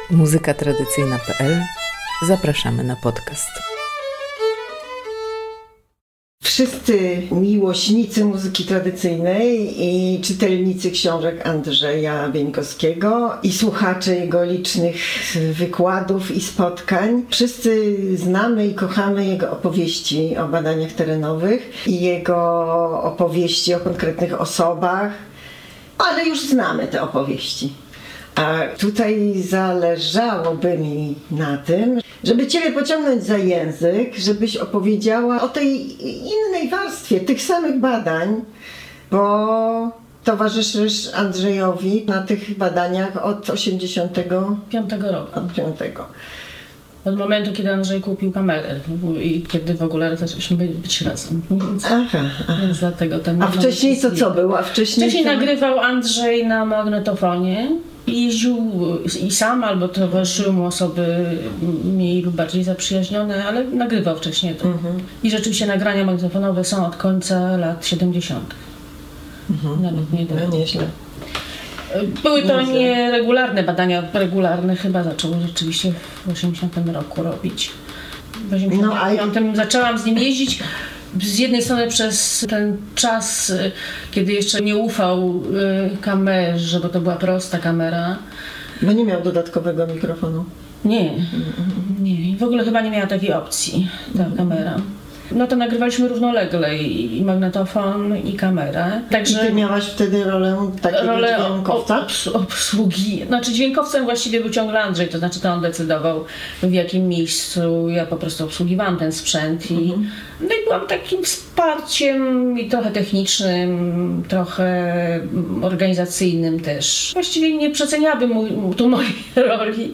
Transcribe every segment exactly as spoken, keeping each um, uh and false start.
muzyka tradycyjna kropka pe el. Zapraszamy na podcast. Wszyscy miłośnicy muzyki tradycyjnej i czytelnicy książek Andrzeja Bieńkowskiego i słuchacze jego licznych wykładów i spotkań, wszyscy znamy i kochamy jego opowieści o badaniach terenowych i jego opowieści o konkretnych osobach, ale już znamy te opowieści. A tutaj zależałoby mi na tym, żeby Ciebie pociągnąć za język, żebyś opowiedziała o tej innej warstwie tych samych badań, bo towarzyszysz Andrzejowi na tych badaniach od osiemdziesiątego piątego roku. Od piątego. Od momentu, kiedy Andrzej kupił kamerę i kiedy w ogóle zaczęliśmy być razem. Więc, aha, aha. więc dlatego ten A wcześniej to co było? A wcześniej wcześniej to... nagrywał Andrzej na magnetofonie. I jeździł i sam, albo towarzyszyły mu osoby mniej lub bardziej zaprzyjaźnione, ale nagrywał wcześniej to. Mhm. I rzeczywiście nagrania magnetofonowe są od końca lat siedemdziesiątych. Mhm. Nawet nie no, nieźle. Były to nieregularne badania, regularne chyba zaczął rzeczywiście w osiemdziesiątym roku robić. W osiemdziesiątym piątym no, zaczęłam z nim jeździć. Z jednej strony przez ten czas, kiedy jeszcze nie ufał kamerze, bo to była prosta kamera. Bo nie miał dodatkowego mikrofonu. Nie, nie. W ogóle chyba nie miała takiej opcji ta kamera. No to nagrywaliśmy równolegle i magnetofon, i kamerę. Także I ty miałaś wtedy rolę takiego rolę dźwiękowca? Obs- obsługi. Znaczy dźwiękowcem właściwie był ciągle Andrzej, to znaczy to on decydował, w jakim miejscu ja po prostu obsługiwałam ten sprzęt. I, mhm. No i byłam takim wsparciem i trochę technicznym, trochę organizacyjnym też. Właściwie nie przeceniałabym mu, tu mojej roli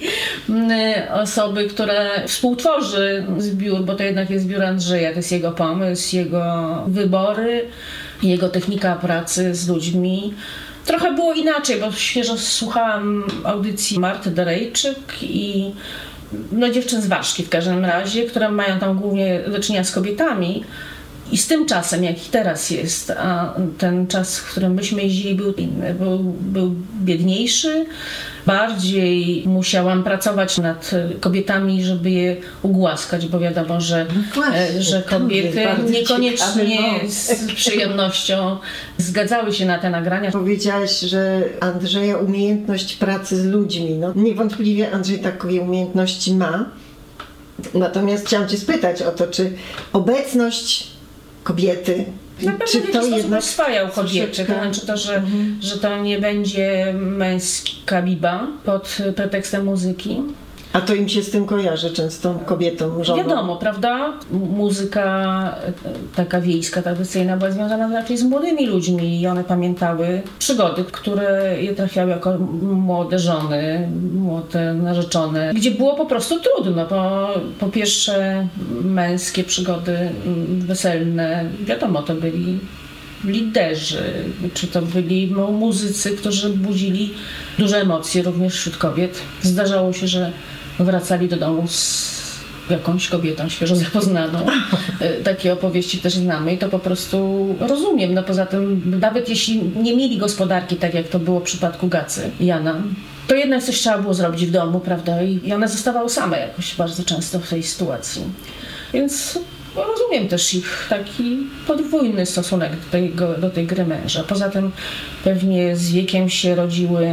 osoby, która współtworzy zbiór, bo to jednak jest zbiór Andrzeja. To jest jego pomysł, jego wybory, jego technika pracy z ludźmi. Trochę było inaczej, bo świeżo słuchałam audycji Marty Darejczyk i no, dziewczyn z Ważki w każdym razie, które mają tam głównie do czynienia z kobietami. I z tym czasem, jaki teraz jest, a ten czas, w którym myśmy jeździli, był inny, był, był biedniejszy. Bardziej musiałam pracować nad kobietami, żeby je ugłaskać, bo wiadomo, że, no właśnie, że kobiety niekoniecznie z przyjemnością zgadzały się na te nagrania. Powiedziałaś, że Andrzeja umiejętność pracy z ludźmi. No, niewątpliwie Andrzej takie umiejętności ma. Natomiast chciałam Cię spytać o to, czy obecność kobiety, na pewno czy w to jakiś jednak oswajał kobiety, to znaczy to, że, mhm. że to nie będzie męska biba pod pretekstem muzyki. A to im się z tym kojarzy często, kobietom, żonom? Wiadomo, prawda? Muzyka taka wiejska, tradycyjna była związana raczej z młodymi ludźmi i one pamiętały przygody, które je trafiały jako młode żony, młode narzeczone, gdzie było po prostu trudno, bo po pierwsze męskie przygody weselne, wiadomo, to byli liderzy, czy to byli muzycy, którzy budzili duże emocje również wśród kobiet. Zdarzało się, że wracali do domu z jakąś kobietą świeżo zapoznaną. Takie opowieści też znamy i to po prostu rozumiem. No poza tym, nawet jeśli nie mieli gospodarki, tak jak to było w przypadku Gacy, Jana, to jednak coś trzeba było zrobić w domu, prawda? I one zostawały same jakoś bardzo często w tej sytuacji. Więc rozumiem też ich taki podwójny stosunek do, tego, do tej gry męża. Poza tym pewnie z wiekiem się rodziły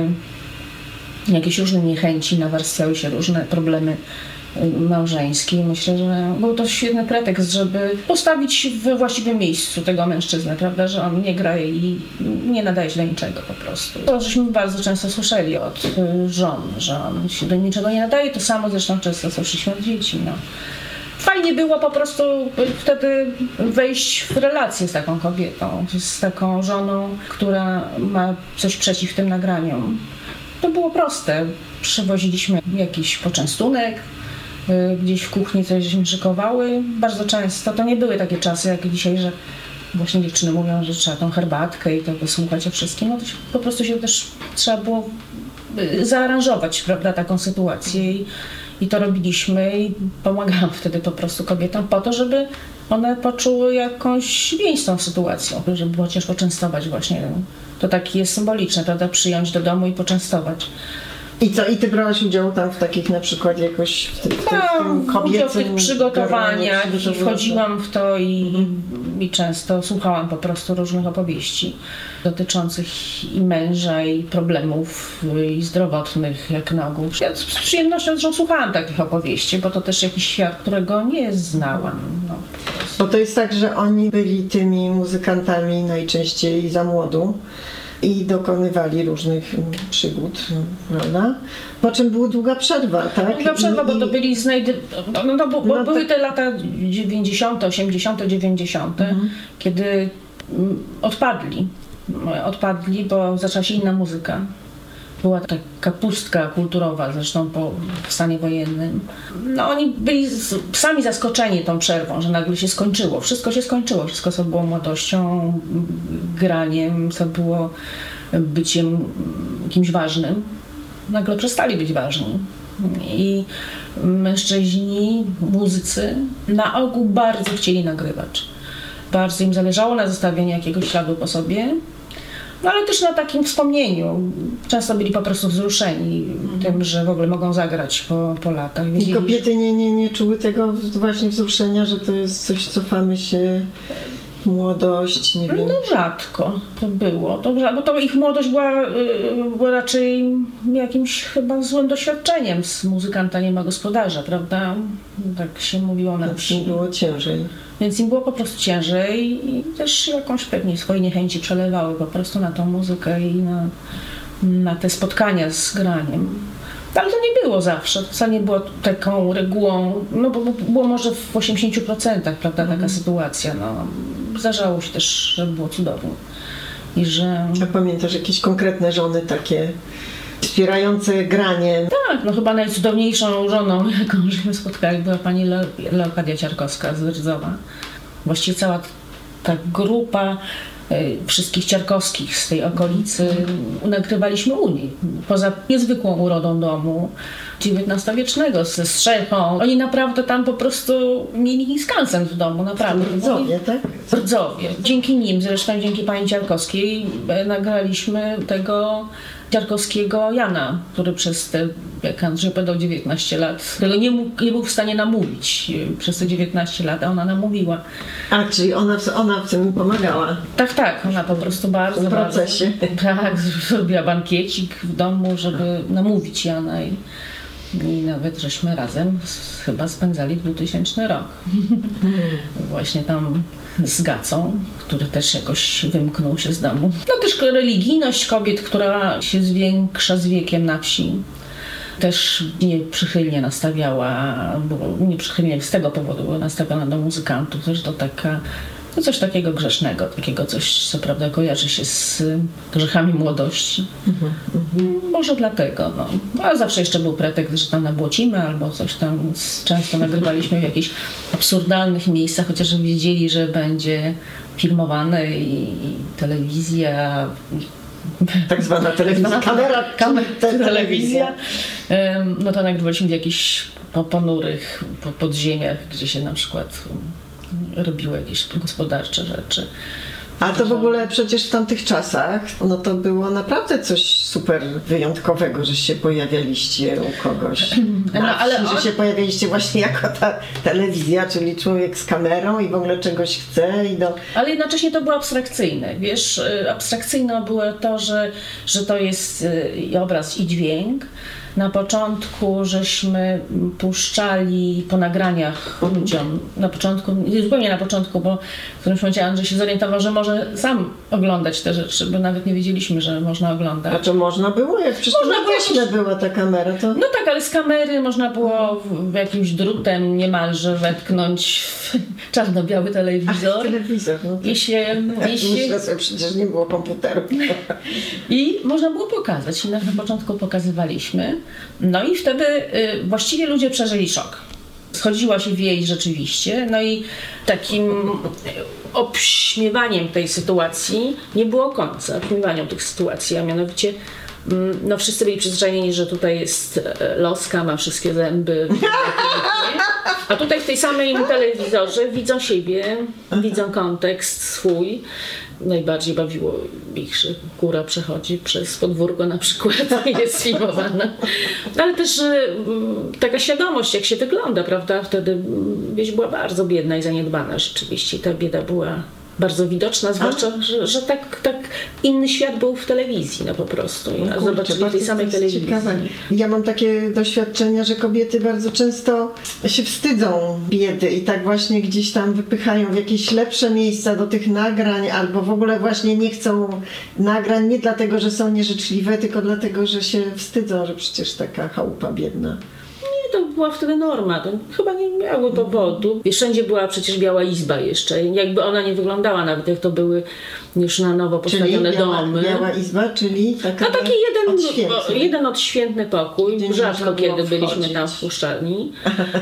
jakieś różne niechęci, nawarstwiały się różne problemy małżeńskie. Myślę, że był to świetny pretekst, żeby postawić w właściwym miejscu tego mężczyznę, prawda, że on nie gra i nie nadaje się do niczego po prostu. To żeśmy bardzo często słyszeli od żon, że on się do niczego nie nadaje, to samo zresztą często słyszeliśmy od dzieci. No. Fajnie było po prostu wtedy wejść w relację z taką kobietą, z taką żoną, która ma coś przeciw tym nagraniom. To było proste. Przywoziliśmy jakiś poczęstunek, gdzieś w kuchni coś żeśmy szykowały. Bardzo często to nie były takie czasy jak dzisiaj, że właśnie dziewczyny mówią, że trzeba tą herbatkę i to wysłuchać o wszystkim. No to się, po prostu się też trzeba było zaaranżować, prawda, taką sytuację i, i to robiliśmy i pomagałam wtedy po prostu kobietom po to, żeby one poczuły jakąś więź z tą sytuacją, żeby chociaż poczęstować właśnie. To takie jest symboliczne, prawda, przyjąć do domu i poczęstować. I co, i ty brałaś udział tam w takich na przykład jakoś w tym, w tym, w tym kobiecym... udział w tych przygotowaniach i wchodziłam w to i, mhm. i często słuchałam po prostu różnych opowieści dotyczących i męża, i problemów i zdrowotnych, jak na ogół. Ja z przyjemnością zresztą słuchałam takich opowieści, bo to też jakiś świat, którego nie znałam. No, bo to jest tak, że oni byli tymi muzykantami najczęściej za młodu i dokonywali różnych przygód, prawda? Po czym była długa przerwa, tak? Długa przerwa, I, bo to i... byli znajdy... No, no, bo, bo no, były tak... te lata dziewięćdziesiąte, osiemdziesiąte, dziewięćdziesiąte, mhm. kiedy odpadli. Odpadli, bo zaczęła się inna muzyka. Była taka pustka kulturowa, zresztą po stanie wojennym. No oni byli sami zaskoczeni tą przerwą, że nagle się skończyło. Wszystko się skończyło. Wszystko, co było młodością, graniem, co było byciem kimś ważnym, nagle przestali być ważni. I mężczyźni, muzycy na ogół bardzo chcieli nagrywać. Bardzo im zależało na zostawieniu jakiegoś śladu po sobie. No ale też na takim wspomnieniu. Często byli po prostu wzruszeni mm. tym, że w ogóle mogą zagrać po, po latach. Wiedzieli, I kobiety nie, nie, nie czuły tego właśnie wzruszenia, że to jest coś, cofamy się w młodość, nie wiem. No rzadko to było. To, bo to ich młodość była, była raczej jakimś chyba złym doświadczeniem z muzykanta nie ma gospodarza, prawda? Tak się mówiło na wsi. Więc im było ciężej. Więc im było po prostu ciężej i też jakąś pewnie swoje niechęci przelewały po prostu na tą muzykę i na, na te spotkania z graniem. Ale to nie było zawsze, to wcale nie było taką regułą, no bo było może w osiemdziesięciu procentach, prawda, taka mm. sytuacja. No, zdarzało się też, że było cudownie. I że... A pamiętasz jakieś konkretne żony takie wspierające granie? Tak, no chyba najcudowniejszą żoną, jaką żeśmy spotkali, była pani Le- Leokadia Ciarkowska z Rydzowa. Właściwie cała ta grupa y, wszystkich Ciarkowskich z tej okolicy nagrywaliśmy u niej. Poza niezwykłą urodą domu dziewiętnastowiecznego ze strzechą. Oni naprawdę tam po prostu mieli skansen w domu, naprawdę. W Rdzowie, tak? W Rdzowie. Dzięki nim, zresztą dzięki pani Ciarkowskiej, nagraliśmy tego Ciarkowskiego Jana, który przez te, jak Andrzej powiedział, dziewiętnaście lat, którego nie, mógł, nie był w stanie namówić przez te dziewiętnaście lat, a ona namówiła. A, czyli ona, ona w tym pomagała? Tak, tak, ona po prostu bardzo, w procesie. bardzo, tak, zrobiła bankiecik w domu, żeby namówić Jana i, i nawet żeśmy razem chyba spędzali dwutysięczny rok. Hmm. Właśnie tam z Gacą, który też jakoś wymknął się z domu. No też religijność kobiet, która się zwiększa z wiekiem na wsi. Też nieprzychylnie nastawiała, bo nieprzychylnie z tego powodu była nastawiona do muzykantów, też do taka, no coś takiego grzesznego, takiego coś, co prawda kojarzy się z grzechami młodości. Mhm, mhm. Może dlatego, no. Ale zawsze jeszcze był pretekst, że tam nabłocimy albo coś tam. Często nagrywaliśmy w jakichś absurdalnych miejscach, chociaż wiedzieli, że będzie filmowane i, i telewizja. Tak zwana telewizja. Kamera, kamera telewizja. No to nagrywaliśmy w jakichś ponurych podziemiach, gdzie się na przykład robiły jakieś gospodarcze rzeczy. A to w ogóle przecież w tamtych czasach, no to było naprawdę coś super wyjątkowego, że się pojawialiście u kogoś. No, ale wsi, on... że się pojawialiście właśnie jako ta telewizja, czyli człowiek z kamerą i w ogóle czegoś chce i do... Ale jednocześnie to było abstrakcyjne, wiesz, abstrakcyjne było to, że, że to jest i obraz i dźwięk. Na początku żeśmy puszczali po nagraniach ludziom, na początku, zupełnie na początku, bo w którymś momencie Andrzej się zorientował, że może sam oglądać te rzeczy, bo nawet nie wiedzieliśmy, że można oglądać. A to można było? Jak przecież można było, to była ta kamera, to... No tak, ale z kamery można było w, w jakimś drutem niemalże wetknąć w czarno-biały telewizor. Ach, telewizor, no I się... Tak, i się... myślę sobie, przecież nie było komputeru. I można było pokazać. I na, na początku pokazywaliśmy. No i wtedy y, właściwie ludzie przeżyli szok. Schodziła się wieś rzeczywiście, no i takim obśmiewaniem tej sytuacji nie było końca, obśmiewaniem tych sytuacji, a mianowicie No wszyscy byli przyzwyczajeni, że tutaj jest Loska, ma wszystkie zęby. A tutaj w tej samej telewizorze widzą siebie, widzą kontekst swój. Najbardziej bawiło ich, że góra przechodzi przez podwórko na przykład i jest filmowana. Ale też taka świadomość, jak się wygląda, prawda? Wtedy wieś była bardzo biedna i zaniedbana rzeczywiście. I ta bieda była bardzo widoczna, zwłaszcza, że, że tak, tak inny świat był w telewizji, no po prostu. Ja Kurczę, zobaczyli tej samej telewizji. Ciekawe. Ja mam takie doświadczenia, że kobiety bardzo często się wstydzą biedy i tak właśnie gdzieś tam wypychają w jakieś lepsze miejsca do tych nagrań, albo w ogóle właśnie nie chcą nagrań nie dlatego, że są nieżyczliwe, tylko dlatego, że się wstydzą, że przecież taka chałupa biedna. To była wtedy norma, to chyba nie miało powodu. Wiesz, wszędzie była przecież Biała Izba jeszcze, jakby ona nie wyglądała, nawet jak to były już na nowo postawione czyli biała, domy. Biała Izba, czyli taka no taki jeden odświętny. jeden odświętny pokój, Gdzie rzadko kiedy byliśmy wchodzić. tam wpuszczani.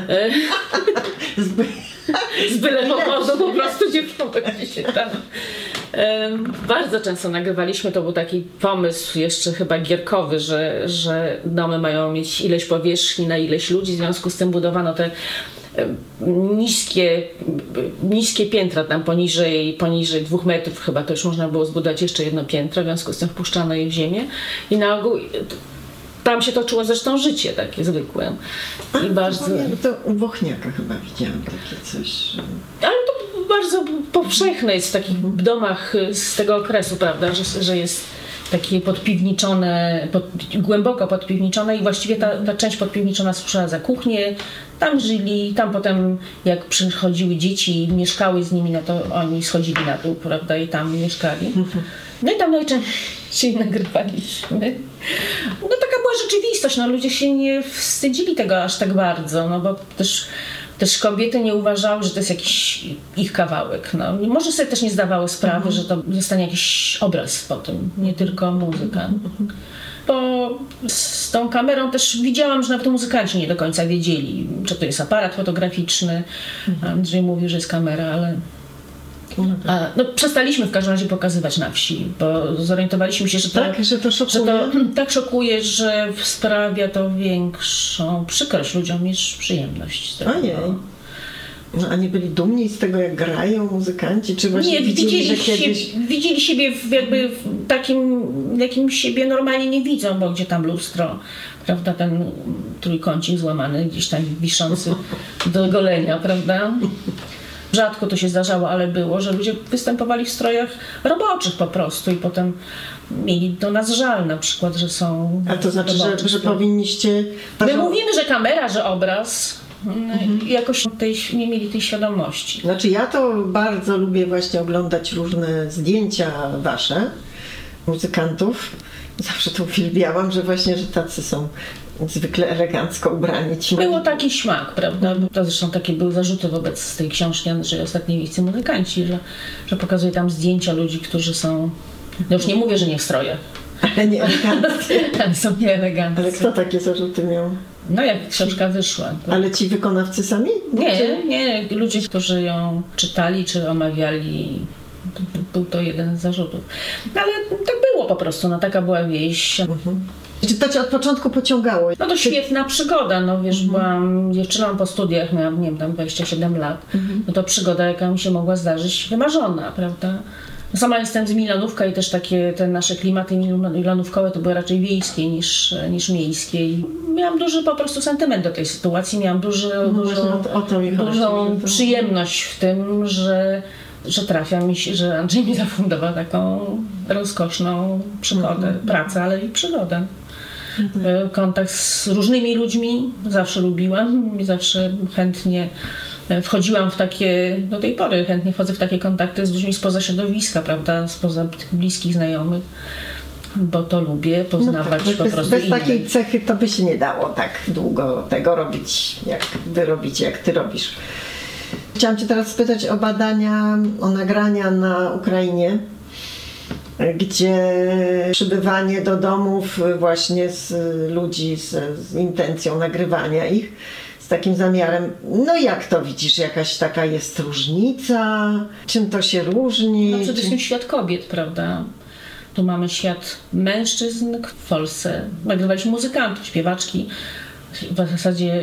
Zby... Z byle powodu po prostu nie wchodzi się tam. Um, bardzo często nagrywaliśmy, to był taki pomysł jeszcze chyba gierkowy, że, że domy mają mieć ileś powierzchni na ileś ludzi, w związku z tym budowano te niskie, niskie piętra tam poniżej, poniżej dwóch metrów chyba, to już można było zbudować jeszcze jedno piętro, w związku z tym wpuszczano je w ziemię i na ogół tam się toczyło zresztą życie takie zwykłe. I A, bardzo... to, to u Bochniaka chyba widziałam takie coś. Że... Ale to bardzo powszechne jest w takich domach z tego okresu, prawda, że, że jest takie podpiwniczone, pod, głęboko podpiwniczone i właściwie ta, ta część podpiwniczona służyła za kuchnię. Tam żyli, tam potem jak przychodziły dzieci i mieszkały z nimi, no to oni schodzili na dół, prawda, i tam mieszkali. No i tam najczęściej nagrywaliśmy. No taka była rzeczywistość, no ludzie się nie wstydzili tego aż tak bardzo, no bo też Też kobiety nie uważały, że to jest jakiś ich kawałek. No, może sobie też nie zdawały sprawy, że to zostanie jakiś obraz po tym, nie tylko muzyka. Bo z tą kamerą też widziałam, że nawet muzykanci nie do końca wiedzieli, czy to jest aparat fotograficzny. Andrzej mówił, że jest kamera, ale... A, no, przestaliśmy w każdym razie pokazywać na wsi, bo zorientowaliśmy się, że to, tak, że to szokuje, że to tak szokuje, że sprawia to większą przykrość ludziom niż przyjemność. Z tego. Ojej. No, a nie byli dumni z tego, jak grają muzykanci? Czy właśnie nie, widzieli, widzieli, że kiedyś... się, widzieli siebie w, jakby w takim, jakim siebie normalnie nie widzą, bo gdzie tam lustro, prawda, ten trójkącik złamany, gdzieś tam wiszący do golenia, prawda? Rzadko to się zdarzało, ale było, że ludzie występowali w strojach roboczych po prostu i potem mieli do nas żal na przykład, że są... A to znaczy, że, że powinniście... My mówimy, że kamera, że obraz, mhm. jakoś tej, nie mieli tej świadomości. Znaczy ja to bardzo lubię właśnie oglądać różne zdjęcia wasze, muzykantów. Zawsze to uwielbiałam, że właśnie, że tacy są zwykle elegancko ubrani. Ci Było taki śmak, prawda? To zresztą takie były zarzuty wobec tej książki Andrzeja Ostatniej Wiejscy Muzykanci, że, że pokazuje tam zdjęcia ludzi, którzy są... No już nie mówię, że nie w strojach. Ale nie eleganccy. Ale są nieeleganccy. Ale kto takie zarzuty miał? No jak książka wyszła. To... Ale ci wykonawcy sami? Nie, nie. Ludzie, którzy ją czytali czy omawiali, to, był to jeden z zarzutów. Ale tak było po prostu, no taka była wieś. Mhm. Czy to cię od początku pociągało? No to świetna przygoda, no wiesz, mhm. byłam dziewczyną po studiach, miałam, nie wiem, tam dwadzieścia siedem lat, mhm. no to przygoda, jaka mi się mogła zdarzyć, wymarzona, prawda? Sama jestem z Milanówka i też takie te nasze klimaty milanówkowe to były raczej wiejskie niż, niż miejskie. I miałam duży po prostu sentyment do tej sytuacji, miałam duży, no dużą, o, o to mi chodzi, dużą to... przyjemność w tym, że, że trafia mi się, że Andrzej mi zafundował taką rozkoszną przygodę, mm-hmm. pracę, ale i przygodę. Mm-hmm. Kontakt z różnymi ludźmi zawsze lubiłam i zawsze chętnie wchodziłam w takie, do tej pory chętnie wchodzę w takie kontakty z ludźmi spoza środowiska, prawda, spoza tych bliskich znajomych, bo to lubię poznawać no tak, po bez, prostu bez innych. takiej cechy to by się nie dało tak długo tego robić, jak wy robicie, jak ty robisz. Chciałam cię teraz spytać o badania, o nagrania na Ukrainie, gdzie przybywanie do domów właśnie z ludzi z, z intencją nagrywania ich, z takim zamiarem. No jak to widzisz? Jakaś taka jest różnica? Czym to się różni? No przede wszystkim Czy... świat kobiet, prawda? Tu mamy świat mężczyzn w Polsce. Nagrywaliśmy muzykantów, śpiewaczki. W zasadzie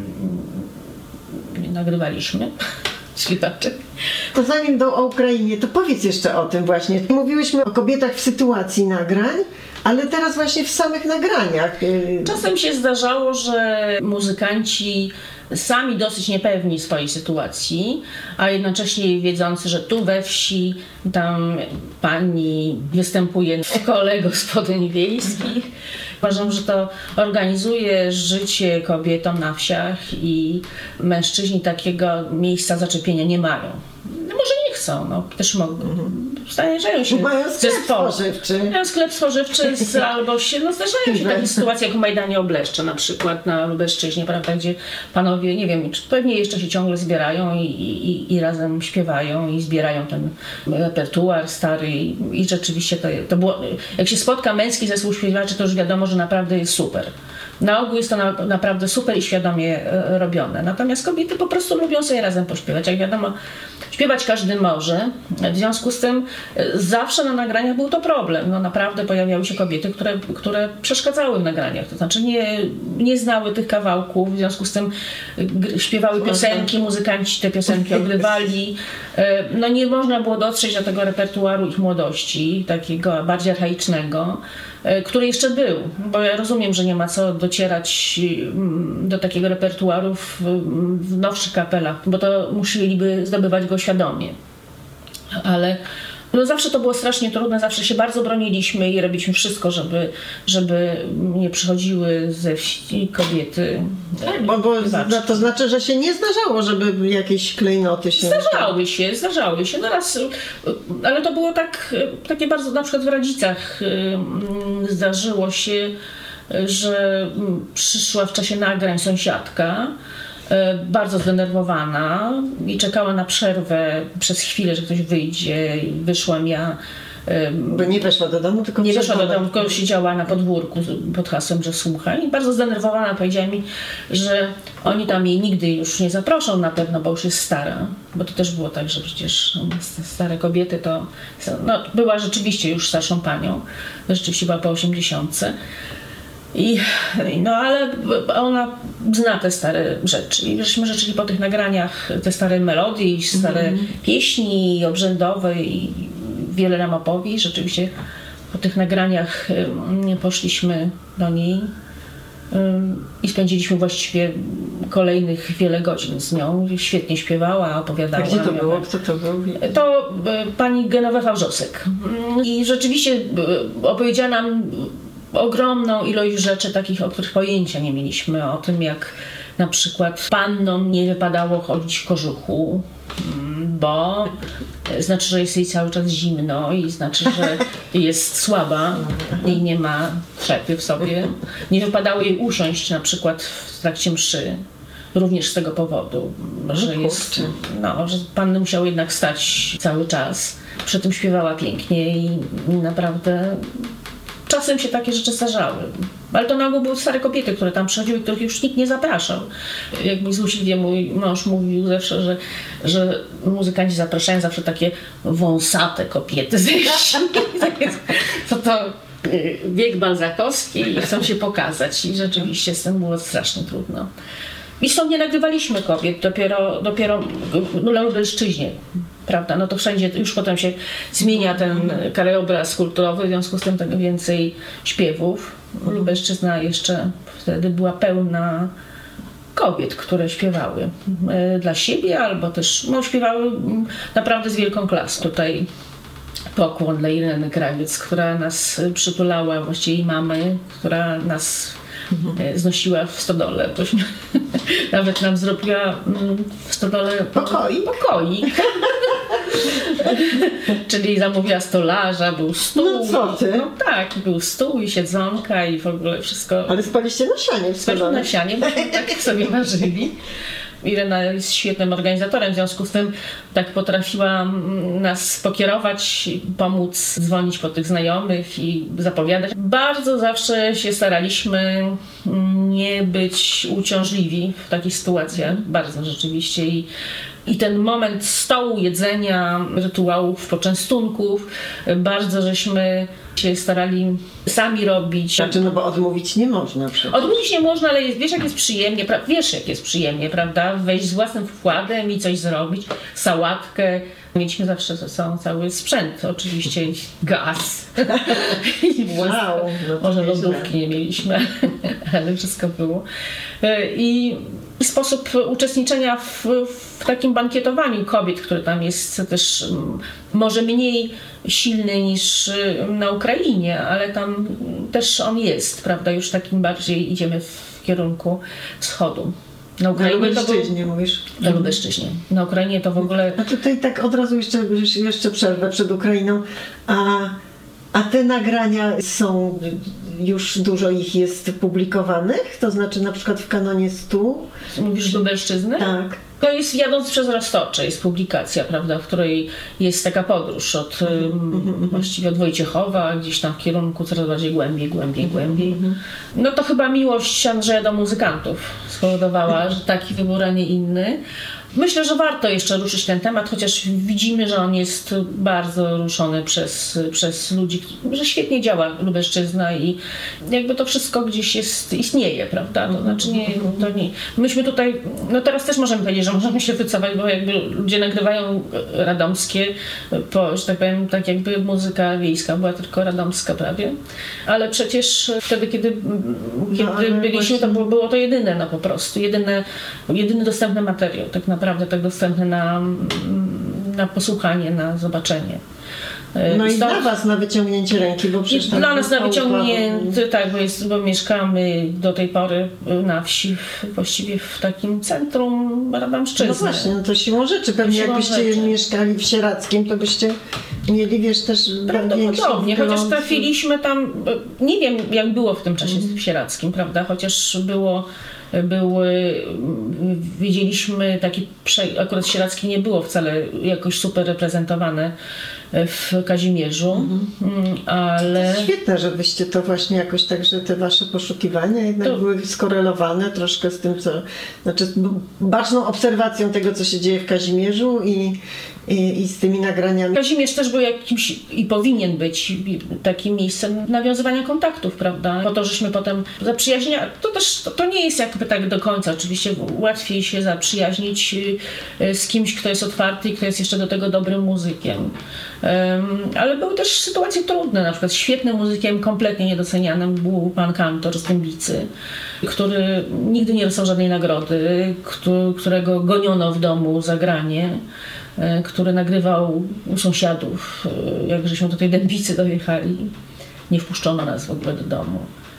nie nagrywaliśmy śpiewaczek. To zanim do o Ukrainie, to powiedz jeszcze o tym właśnie. Mówiłyśmy o kobietach w sytuacji nagrań, ale teraz właśnie w samych nagraniach. Czasem się zdarzało, że muzykanci sami dosyć niepewni swojej sytuacji, a jednocześnie wiedzący, że tu we wsi tam pani występuje w kole gospodyń wiejskich. Uważam, że to organizuje życie kobietom na wsiach i mężczyźni takiego miejsca zaczepienia nie mają. No może nie chcą, no też mogą. Zdarzają się mają sklep zespoły. spożywczy. Mają sklep spożywczy z, albo się, no zdarzają się takie sytuacje jak w Majdanie Obleszcze na przykład na Lubelszczyźnie, prawda, gdzie panowie, nie wiem, pewnie jeszcze się ciągle zbierają i, i, i razem śpiewają i zbierają ten repertuar stary i, i rzeczywiście to, to było, jak się spotka męski zespół śpiewaczy, to już wiadomo, że naprawdę jest super. Na ogół jest to na, naprawdę super i świadomie e, robione. Natomiast kobiety po prostu lubią sobie razem pośpiewać. Jak wiadomo, śpiewać każdy może. W związku z tym e, zawsze na nagraniach był to problem. No naprawdę pojawiały się kobiety, które, które przeszkadzały w nagraniach. To znaczy nie, nie znały tych kawałków. W związku z tym gr- śpiewały piosenki, muzykanci te piosenki ogrywali. E, no nie można było dotrzeć do tego repertuaru ich młodości, takiego bardziej archaicznego, który jeszcze był, bo ja rozumiem, że nie ma co docierać do takiego repertuaru w, w nowszych kapelach, bo to musieliby zdobywać go świadomie. Ale no zawsze to było strasznie trudne, zawsze się bardzo broniliśmy i robiliśmy wszystko, żeby, żeby nie przychodziły ze wsi kobiety. Tak, bo, bo zna, to znaczy, że się nie zdarzało, żeby jakieś klejnoty się... Zdarzały się, zdarzały się. No raz, ale to było tak, takie bardzo, na przykład w Radzicach zdarzyło się, że przyszła w czasie nagrań sąsiadka, bardzo zdenerwowana i czekała na przerwę przez chwilę, że ktoś wyjdzie i wyszłam ja. Bo nie weszła do domu, tylko nie weszła do domu, tylko siedziała na podwórku pod hasłem, że słucha. I bardzo zdenerwowana powiedziała mi, że oni tam jej nigdy już nie zaproszą na pewno, bo już jest stara. Bo to też było tak, że przecież stare kobiety to... No, była rzeczywiście już starszą panią, rzeczywiście była po osiemdziesiątce. I, no ale ona zna te stare rzeczy i żeśmy rzeczyli po tych nagraniach te stare melodie, stare mm. pieśni obrzędowe i wiele nam opowie. Rzeczywiście po tych nagraniach poszliśmy do niej i spędziliśmy właściwie kolejnych wiele godzin z nią. Świetnie śpiewała, opowiadała. A gdzie to było? Kto to był? To pani Genowefa Wrzosek. I rzeczywiście opowiedziała nam ogromną ilość rzeczy takich, o których pojęcia nie mieliśmy. O tym, jak na przykład pannom nie wypadało chodzić w kożuchu, bo znaczy, że jest jej cały czas zimno i znaczy, że jest słaba i nie ma trzepy w sobie. Nie wypadało jej usiąść na przykład w trakcie mszy. Również z tego powodu, że jest, no, że panny musiały jednak stać cały czas. Przy tym śpiewała pięknie i naprawdę czasem się takie rzeczy zdarzały. Ale to na ogół były stare kobiety, które tam przychodziły, których już nikt nie zapraszał. Jak mi złośliwie mój mąż mówił zawsze, że, że muzykanci zapraszają zawsze takie wąsate kobiety ze wsi. To to wiek balzakowski i chcą się pokazać. I rzeczywiście z tym było strasznie trudno. I stąd nie nagrywaliśmy kobiet, dopiero, dopiero na Lubelszczyźnie, prawda, no to wszędzie już potem się zmienia ten krajobraz kulturowy, w związku z tym tak więcej śpiewów. Lubelszczyzna jeszcze wtedy była pełna kobiet, które śpiewały dla siebie, albo też no, śpiewały naprawdę z wielką klasą. Tutaj pokłon dla Ireny Krawiec, która nas przytulała, właściwie jej mamy, która nas Mhm. znosiła w stodole. Nawet nam zrobiła w stodole pokoik. pokoik. Czyli zamówiła stolarza, był stół. No co ty? No tak, był stół i siedzonka i w ogóle wszystko. Ale spaliście na sianie w stodole. Spaliśmy na sianie, bo tak sobie marzyli. Irena jest świetnym organizatorem, w związku z tym tak potrafiła nas pokierować, pomóc dzwonić po tych znajomych i zapowiadać. Bardzo zawsze się staraliśmy nie być uciążliwi w takich sytuacjach, bardzo rzeczywiście. I, i ten moment stołu, jedzenia, rytuałów, poczęstunków, bardzo żeśmy się starali sami robić. Znaczy, no bo odmówić nie można przecież. Odmówić nie można, ale jest, wiesz jak jest przyjemnie, pra- wiesz jak jest przyjemnie, prawda? Wejść z własnym wkładem i coś zrobić, sałatkę. Mieliśmy zawsze ze sobą cały sprzęt, oczywiście gaz. Wow, no to może nieźle. lodówki nie mieliśmy, ale wszystko było. I sposób uczestniczenia w, w takim bankietowaniu kobiet, które tam jest też mm, może mniej silny niż na Ukrainie, ale tam też on jest, prawda? Już takim bardziej idziemy w kierunku wschodu. Na Ukrainie Na to był... Lubelszczyźnie mówisz? Na Lubelszczyźnie. Na Ukrainie to w ogóle... A tutaj tak od razu jeszcze, jeszcze przerwę przed Ukrainą. A, a te nagrania są, już dużo ich jest publikowanych? To znaczy na przykład w Kanonie stu? Mówisz Lubelszczyzny? Tak. To jest Jadąc przez Roztocze, jest publikacja, prawda, w której jest taka podróż od mm-hmm. właściwie od Wojciechowa, gdzieś tam w kierunku coraz bardziej głębiej, głębiej, głębiej. Mm-hmm. No to chyba miłość Andrzeja do muzykantów spowodowała, że taki wybór, a nie inny. Myślę, że warto jeszcze ruszyć ten temat, chociaż widzimy, że on jest bardzo ruszony przez, przez ludzi, że świetnie działa Lubelszczyzna i jakby to wszystko gdzieś jest, istnieje, prawda? To znaczy nie, to nie. Myśmy tutaj, no teraz też możemy powiedzieć, że możemy się wycofać, bo jakby ludzie nagrywają radomskie, po, że tak powiem, tak jakby muzyka wiejska była tylko radomska prawie, ale przecież wtedy, kiedy, kiedy no, byliśmy, właśnie... to było, było to jedyne, no po prostu, jedyne, jedyny dostępny materiał, tak naprawdę. Naprawdę tak dostępny na, na posłuchanie, na zobaczenie. No i, i stąd, dla was na wyciągnięcie ręki, bo przecież tam dla nas na wyciągnięcie, uprawy... tak, bo, jest, bo mieszkamy do tej pory na wsi, właściwie w takim centrum Radomszczyzny. No właśnie, no to siłą rzeczy. Pewnie siłą jakbyście rzeczy. mieszkali w Sieradzkim, to byście mieli, wiesz, też prawdopodobnie, chociaż trafiliśmy tam, nie wiem jak było w tym czasie mm. w Sieradzkim, prawda, chociaż było były, widzieliśmy taki, akurat Sieradzkie nie było wcale jakoś super reprezentowane w Kazimierzu, mm-hmm. ale... To świetne, żebyście to właśnie jakoś tak, że te wasze poszukiwania jednak to... były skorelowane troszkę z tym, co... Znaczy baczną obserwacją tego, co się dzieje w Kazimierzu i, i, i z tymi nagraniami. Kazimierz też był jakimś i powinien być takim miejscem nawiązywania kontaktów, prawda? Po to, żeśmy potem zaprzyjaźnili, to też to, to nie jest jakby tak do końca, oczywiście łatwiej się zaprzyjaźnić z kimś, kto jest otwarty i kto jest jeszcze do tego dobrym muzykiem. Um, ale były też sytuacje trudne, na przykład świetnym muzykiem, kompletnie niedocenianym był pan kantor z Dębicy, który nigdy nie dostał żadnej nagrody, którego goniono w domu za granie, który nagrywał u sąsiadów, jak żeśmy do tej Dębicy dojechali, nie wpuszczono nas w ogóle do domu.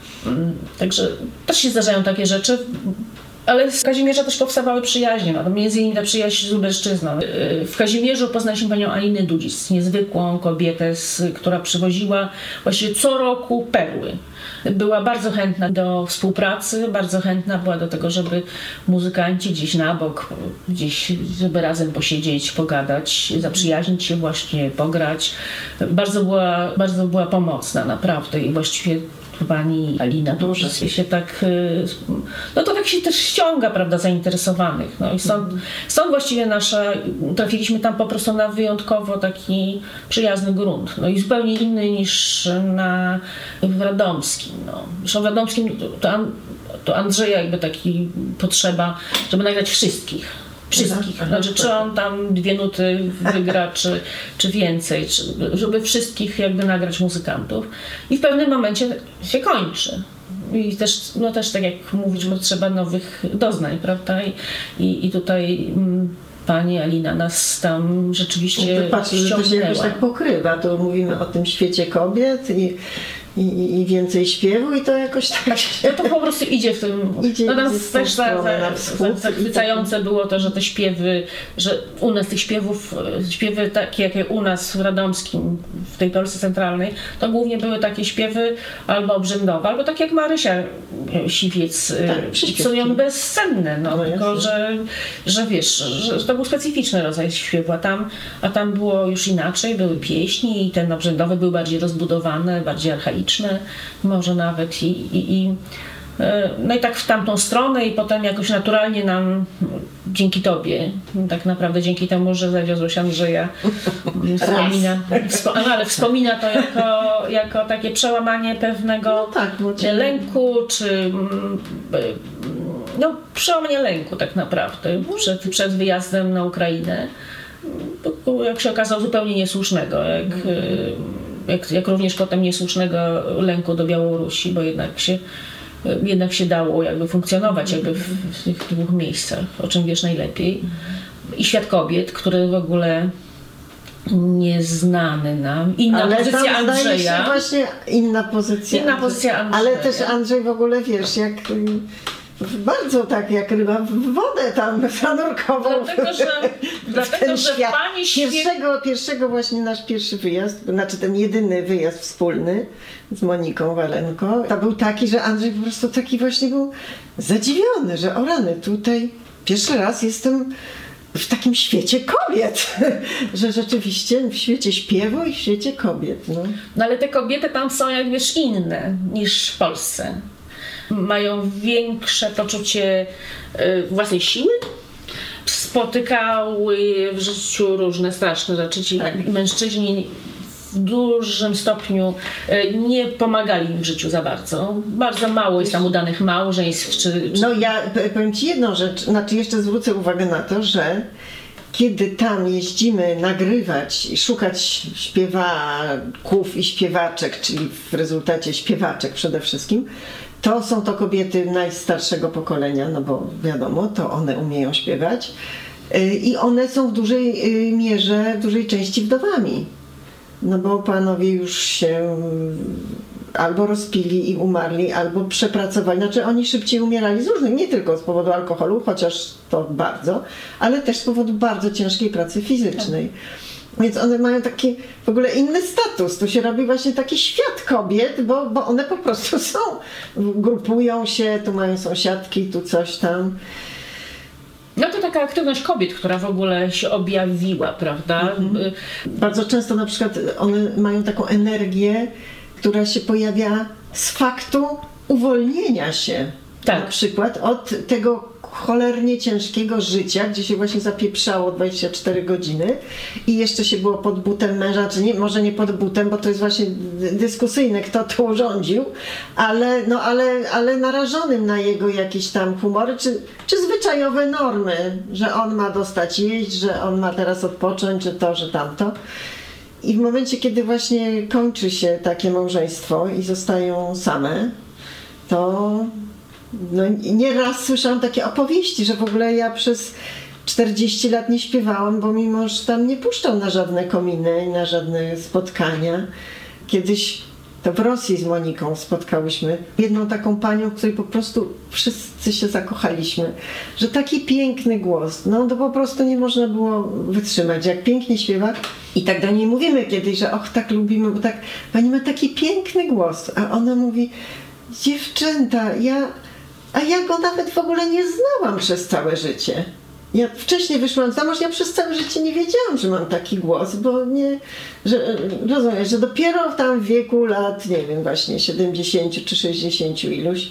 Także też się zdarzają takie rzeczy. Ale z Kazimierza też powstawały przyjaźnie, no, między innymi ta przyjaźń z Lubelszczyzną. W Kazimierzu poznaliśmy panią Alinę Dudzic, niezwykłą kobietę, z, która przywoziła właściwie co roku perły. Była bardzo chętna do współpracy, bardzo chętna była do tego, żeby muzykanci gdzieś na bok, gdzieś, żeby razem posiedzieć, pogadać, zaprzyjaźnić się właśnie, pograć. Bardzo była, bardzo była pomocna, naprawdę i właściwie pani Alina dużo się tak, no to tak się też ściąga, prawda, zainteresowanych. No i stąd, stąd właściwie nasza, trafiliśmy tam po prostu na wyjątkowo taki przyjazny grunt. No i zupełnie inny niż na, w Radomskim. No. Zresztą w Radomskim to, to Andrzeja jakby taki potrzeba, żeby nagrać wszystkich. Wszystkich. Znaczy, czy on tam dwie nuty wygra, czy, czy więcej, czy, żeby wszystkich jakby nagrać muzykantów. I w pewnym momencie się kończy. I też, no też tak jak mówić, potrzeba nowych doznań, prawda? I, i, i tutaj m, pani Alina nas tam rzeczywiście Patrz, że to się jakoś tak pokrywa. To mówimy o tym świecie kobiet i I, i więcej śpiewu i to jakoś tak... No to po prostu idzie w tym... Idzie, no tam idzie też za, za, wschód, zachwycające było to, że te śpiewy, że u nas tych śpiewów, śpiewy takie jak u nas w Radomskim, w tej Polsce Centralnej, to głównie były takie śpiewy albo obrzędowe, albo tak jak Marysia Siwiec, tak, są one bezcenne, no, no tylko że, że wiesz, że, że to był specyficzny rodzaj śpiewu, a tam, a tam było już inaczej, były pieśni i ten obrzędowy był bardziej rozbudowany, bardziej archaiczny, może nawet i, i, i No i tak w tamtą stronę i potem jakoś naturalnie nam, dzięki tobie, tak naprawdę dzięki temu, że zawiozłeś Andrzeja, wspomina, wspo, no ale wspomina to jako, jako takie przełamanie pewnego no tak, lęku, czy no, przełamanie lęku tak naprawdę przed, przed wyjazdem na Ukrainę, jak się okazało zupełnie niesłusznego, jak, jak, jak również potem niesłusznego lęku do Białorusi, bo jednak się jednak się dało jakby funkcjonować jakby w, w tych dwóch miejscach, o czym wiesz najlepiej. I Świat kobiet, który w ogóle nieznany nam. Inna ale pozycja tam Andrzeja. Się właśnie inna pozycja. Inna pozycja Andrzeja. Ale też Andrzej w ogóle, wiesz, jak bardzo tak jak ryba w wodę tam zanurkował. Dlatego, że, dlatego, że świat. pani świat... Pierwszego, pierwszego właśnie nasz pierwszy wyjazd, znaczy ten jedyny wyjazd wspólny z Moniką Walenko, to był taki, że Andrzej po prostu taki właśnie był zadziwiony, że o rany, tutaj pierwszy raz jestem w takim świecie kobiet, że rzeczywiście w świecie śpiewu i w świecie kobiet. No. no ale te kobiety tam są jak wiesz inne niż w Polsce. Mają większe poczucie y, własnej siły, spotykały w życiu różne straszne rzeczy. Ci tak. Mężczyźni w dużym stopniu y, nie pomagali im w życiu za bardzo. Bardzo mało jest tam udanych małżeństw. Czy, czy... No ja powiem Ci jedną rzecz, znaczy jeszcze zwrócę uwagę na to, że kiedy tam jeździmy nagrywać i szukać śpiewaków i śpiewaczek, czyli w rezultacie śpiewaczek przede wszystkim, to są to kobiety najstarszego pokolenia, no bo wiadomo, to one umieją śpiewać i one są w dużej mierze, w dużej części wdowami. No bo panowie już się albo rozpili i umarli, albo przepracowali. Znaczy oni szybciej umierali z różnych, nie tylko z powodu alkoholu, chociaż to bardzo, ale też z powodu bardzo ciężkiej pracy fizycznej. Więc one mają taki w ogóle inny status. Tu się robi właśnie taki świat kobiet, bo, bo one po prostu są, grupują się, tu mają sąsiadki, tu coś tam. No to taka aktywność kobiet, która w ogóle się objawiła, prawda? Mhm. Bardzo często na przykład one mają taką energię, która się pojawia z faktu uwolnienia się. Tak. Na przykład od tego cholernie ciężkiego życia, gdzie się właśnie zapieprzało dwadzieścia cztery godziny i jeszcze się było pod butem męża, czy nie, może nie pod butem, bo to jest właśnie dyskusyjne, kto to urządził, ale, no, ale, ale narażonym na jego jakieś tam humory, czy, czy zwyczajowe normy, że on ma dostać jeść, że on ma teraz odpocząć, czy to, że tamto. I w momencie, kiedy właśnie kończy się takie małżeństwo i zostają same, to no, nieraz słyszałam takie opowieści, że w ogóle ja przez czterdzieści lat nie śpiewałam, bo mi mąż tam nie puszczał na żadne kominy, na żadne spotkania. Kiedyś to w Rosji z Moniką spotkałyśmy jedną taką panią, w której po prostu wszyscy się zakochaliśmy, że taki piękny głos, no to po prostu nie można było wytrzymać, jak pięknie śpiewa. I tak do niej mówimy kiedyś, że och, tak lubimy, bo tak, pani ma taki piękny głos, a ona mówi, dziewczęta, ja A ja go nawet w ogóle nie znałam przez całe życie. Ja wcześniej wyszłam za mąż, ja przez całe życie nie wiedziałam, że mam taki głos, bo nie, że, rozumiesz, że dopiero tam w wieku lat, nie wiem, właśnie siedemdziesięciu czy sześćdziesięciu iluś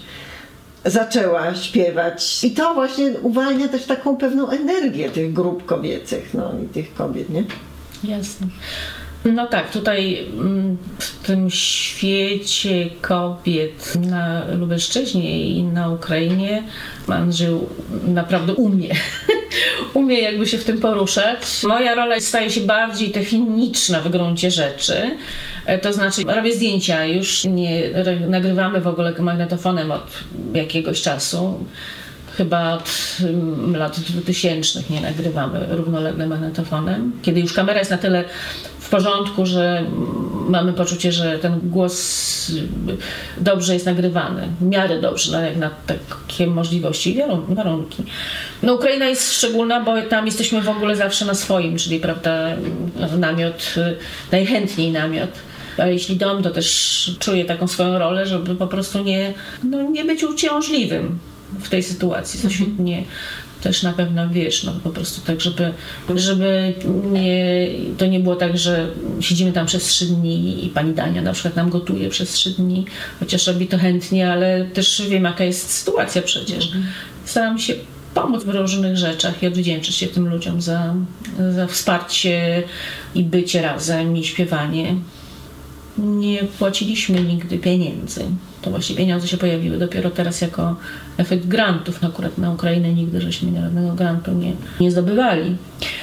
zaczęła śpiewać. I to właśnie uwalnia też taką pewną energię tych grup kobiecych, no i tych kobiet, nie? Jasne. No tak, tutaj w tym świecie kobiet na Lubelszczyźnie i na Ukrainie Andrzej naprawdę umie. umie jakby się w tym poruszać. Moja rola staje się bardziej techniczna w gruncie rzeczy. To znaczy robię zdjęcia, już nie nagrywamy w ogóle magnetofonem od jakiegoś czasu. Chyba od lat dwutysięcznych nie nagrywamy równolegle magnetofonem. Kiedy już kamera jest na tyle w porządku, że mamy poczucie, że ten głos dobrze jest nagrywany. W miarę dobrze, jak na takie możliwości i warunki. No Ukraina jest szczególna, bo tam jesteśmy w ogóle zawsze na swoim, czyli prawda, namiot, najchętniej namiot. A jeśli dom, to też czuję taką swoją rolę, żeby po prostu nie, no, nie być uciążliwym w tej sytuacji, co świetnie, też na pewno, wiesz, no po prostu tak, żeby, żeby nie, to nie było tak, że siedzimy tam przez trzy dni i pani Dania na przykład nam gotuje przez trzy dni, chociaż robi to chętnie, ale też wiem, jaka jest sytuacja przecież. Staram się pomóc w różnych rzeczach i odwdzięczyć się tym ludziom za, za wsparcie i bycie razem i śpiewanie. Nie płaciliśmy nigdy pieniędzy. To właśnie pieniądze się pojawiły dopiero teraz jako efekt grantów. No akurat na Ukrainę nigdy żeśmy żadnego grantu nie, nie zdobywali.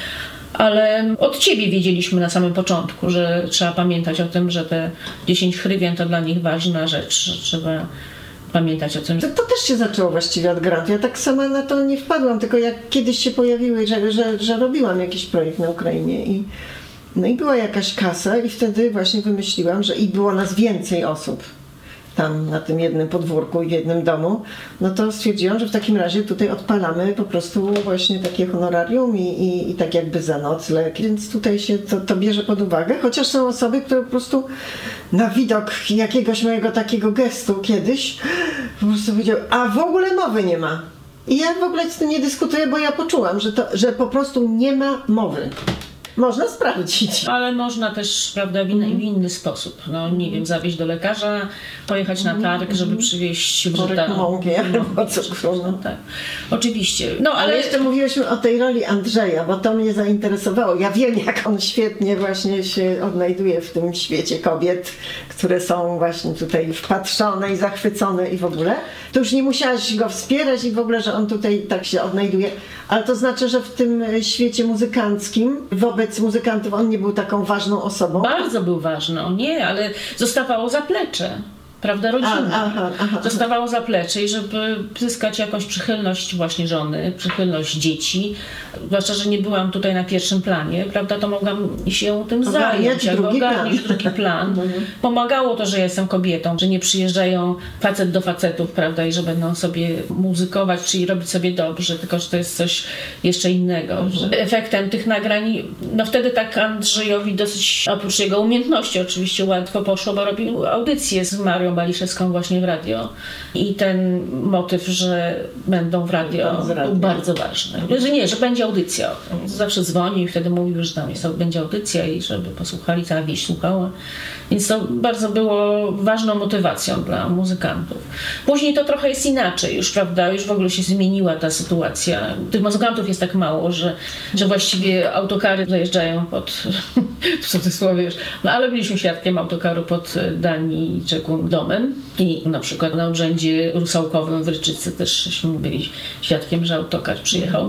Ale od ciebie wiedzieliśmy na samym początku, że trzeba pamiętać o tym, że te dziesięć hrywien to dla nich ważna rzecz, że trzeba pamiętać o tym. To, to też się zaczęło właściwie od grantu. Ja tak sama na to nie wpadłam, tylko jak kiedyś się pojawiły, że, że, że robiłam jakiś projekt na Ukrainie i no i była jakaś kasa i wtedy właśnie wymyśliłam, że i było nas więcej osób tam na tym jednym podwórku i w jednym domu, no to stwierdziłam, że w takim razie tutaj odpalamy po prostu właśnie takie honorarium i, i, i tak jakby za nocleg, więc tutaj się to, to bierze pod uwagę, chociaż są osoby, które po prostu na widok jakiegoś mojego takiego gestu kiedyś po prostu powiedziały, a w ogóle mowy nie ma. I ja w ogóle z tym nie dyskutuję, bo ja poczułam, że, to, że po prostu nie ma mowy. Można sprawdzić. Ale można też, prawda, w inny, w inny sposób. No nie wiem, zawieźć do lekarza, pojechać na targ, żeby przywieźć worek mąki albo cukru. No tak, oczywiście. No ale... ale jeszcze mówiłyśmy o tej roli Andrzeja, bo to mnie zainteresowało. Ja wiem, jak on świetnie właśnie się odnajduje w tym świecie kobiet, które są właśnie tutaj wpatrzone i zachwycone i w ogóle. To już nie musiałaś go wspierać i w ogóle, że on tutaj tak się odnajduje. Ale to znaczy, że w tym świecie muzykanckim wobec muzykantów on nie był taką ważną osobą? Bardzo był ważny, o nie, ale zostawało zaplecze. Prawda, rodzina. Aha, aha. Zostawało zaplecze i żeby zyskać jakąś przychylność właśnie żony, przychylność dzieci, zwłaszcza, że nie byłam tutaj na pierwszym planie, prawda, to mogłam się tym zająć, albo ogarnąć drugi plan. Pomagało to, że ja jestem kobietą, że nie przyjeżdżają facet do facetów, prawda, i że będą sobie muzykować, czyli robić sobie dobrze, tylko że to jest coś jeszcze innego. Że efektem tych nagrań, no wtedy tak Andrzejowi dosyć, oprócz jego umiejętności oczywiście łatwo poszło, bo robił audycje z Marią Baliszewską właśnie w radio i ten motyw, że będą w radio, był bardzo ważny. Że nie, że będzie audycja. Zawsze dzwonił i wtedy mówił, że tam jest, będzie audycja i żeby posłuchali, cała wieś słuchała. Więc to bardzo było ważną motywacją dla muzykantów. Później to trochę jest inaczej już, prawda? Już w ogóle się zmieniła ta sytuacja. Tych muzykantów jest tak mało, że, że właściwie autokary zajeżdżają pod, w cudzysłowie już, no ale byliśmy świadkiem autokaru pod Danii Czekum domem i na przykład na obrzędzie rusałkowym w Ryczycy też byli świadkiem, że autokar przyjechał.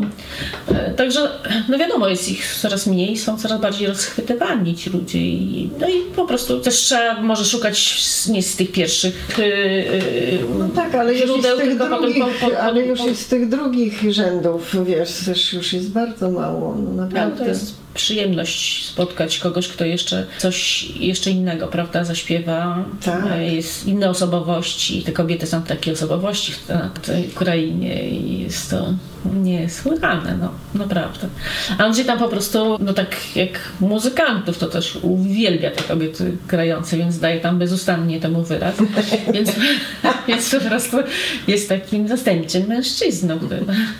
Także no wiadomo, jest ich coraz mniej, są coraz bardziej rozchwytywani ci ludzie i, no i po prostu też trzeba może szukać nie z tych pierwszych yy, no tak, ale źródeł, już tylko drugich, potem po, po, po, ale już jest z tych drugich rzędów, wiesz, też już jest bardzo mało, no naprawdę. No, to jest przyjemność spotkać kogoś, kto jeszcze coś jeszcze innego, prawda, zaśpiewa. Tak. Jest inne osobowości. Te kobiety są takie osobowości w tej Ukrainie i jest to niesłychane, no naprawdę. A Andrzej tam po prostu, no tak jak muzykantów, to też uwielbia te kobiety grające, więc daje tam bezustannie temu wyraz. Więc, więc po prostu jest takim zastępczym mężczyzną, który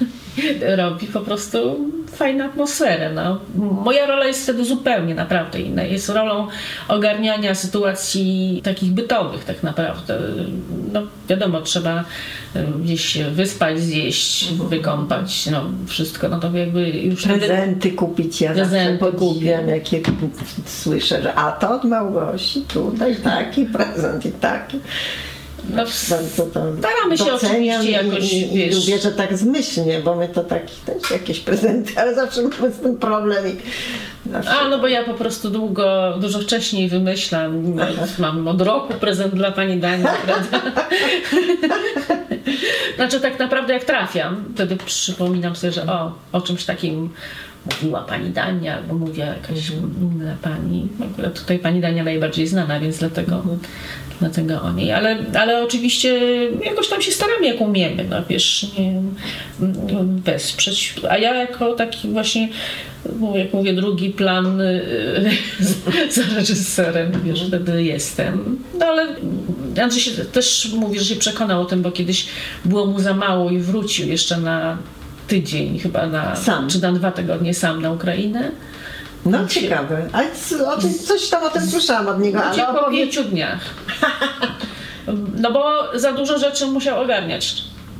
robi po prostu fajną atmosferę. No. Moja rola jest wtedy zupełnie naprawdę inna. Jest rolą ogarniania sytuacji takich bytowych tak naprawdę. No wiadomo, trzeba gdzieś się wyspać, zjeść, mhm. wykąpać, no wszystko. No to jakby już prezenty wtedy... kupić. Ja prezenty zawsze podziwiam, jakie słyszę, że a to od Małgosi, tutaj taki prezent i taki. No, bardzo to staramy się oczywiście jakoś, i, i, wiesz... I lubię, że tak zmyślnie, bo my to taki też jakieś prezenty, ale zawsze mamy z tym problem i zawsze... A, no bo ja po prostu długo, dużo wcześniej wymyślam. Mam od roku prezent dla pani Dani, prawda? Znaczy tak naprawdę jak trafiam, wtedy przypominam sobie, że o, o czymś takim mówiła pani Dania, albo mówiła jakaś inna pani. Akurat tutaj pani Dania najbardziej znana, więc dlatego... Mhm. Dlatego o niej, ale, ale oczywiście jakoś tam się staramy, jak umiemy, no wiesz, nie, wesprzeć. A ja jako taki właśnie, jak mówię, drugi plan za reżyserem, wiesz, wtedy jestem. No ale Andrzej się też mówi, że się przekonał o tym, bo kiedyś było mu za mało i wrócił jeszcze na tydzień chyba na, sam. czy na dwa tygodnie sam na Ukrainę. No ciekawe. Ale o tym, coś tam o tym słyszałam od niego. Ludzie Ale po opowiedz... pięciu dniach. No bo za dużo rzeczy musiał ogarniać.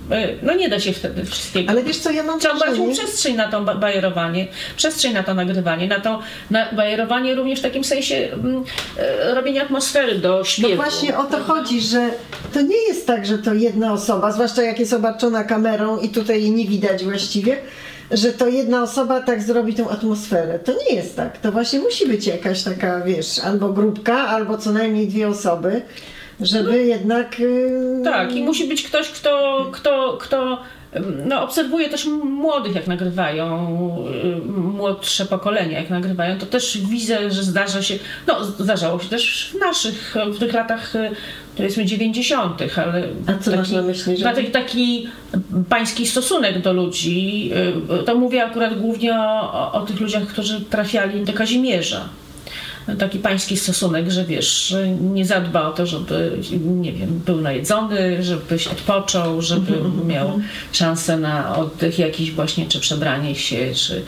No nie da się wtedy wszystkiego. Ale wiesz co, ja mam Trzeba wrażenie... mu przestrzeń na to bajerowanie, przestrzeń na to nagrywanie, na to na bajerowanie również w takim sensie mm, e, robienia atmosfery do śpiewu. No właśnie o to chodzi, że to nie jest tak, że to jedna osoba, zwłaszcza jak jest obarczona kamerą i tutaj jej nie widać właściwie, że to jedna osoba tak zrobi tę atmosferę. To nie jest tak. To właśnie musi być jakaś taka, wiesz, albo grupka, albo co najmniej dwie osoby, żeby no, jednak... Yy... Tak, i musi być ktoś, kto, kto, kto no, obserwuje też młodych, jak nagrywają, młodsze pokolenia, jak nagrywają. To też widzę, że zdarza się, no zdarzało się też w naszych, w tych latach, powiedzmy dziewięćdziesiątych, ale... A co taki, masz na myśli? Że... taki, taki pański stosunek do ludzi, to mówię akurat głównie o, o, o tych ludziach, którzy trafiali do Kazimierza. Taki pański stosunek, że wiesz, że nie zadba o to, żeby, nie wiem, był najedzony, żebyś odpoczął, żeby miał szansę na oddech jakiś właśnie, czy przebranie się, czy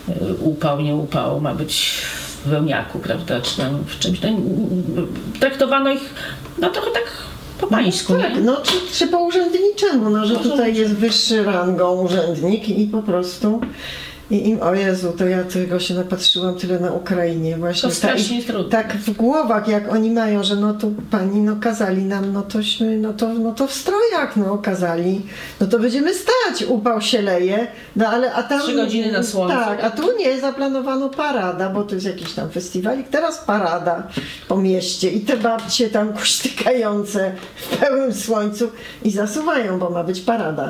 upał, nie upał, ma być w wełniaku, prawda, czy tam w czymś. No, traktowano ich, no trochę tak po pańsku, no, tak, nie? no czy, czy po urzędniczemu, no, że tutaj jest wyższy rangą urzędnik i po prostu... I im, o Jezu, to ja tego się napatrzyłam tyle na Ukrainie właśnie. To strasznie tak, trudno. Tak w głowach jak oni mają, że no tu pani no kazali nam, no tośmy, no to, no to w strojach no kazali, no to będziemy stać, upał się leje, no ale a tam... Trzy godziny na słońcu. Tak, a tu nie, zaplanowano parada, bo to jest jakiś tam festiwalik, teraz parada po mieście i te babcie tam kuśtykające w pełnym słońcu i zasuwają, bo ma być parada.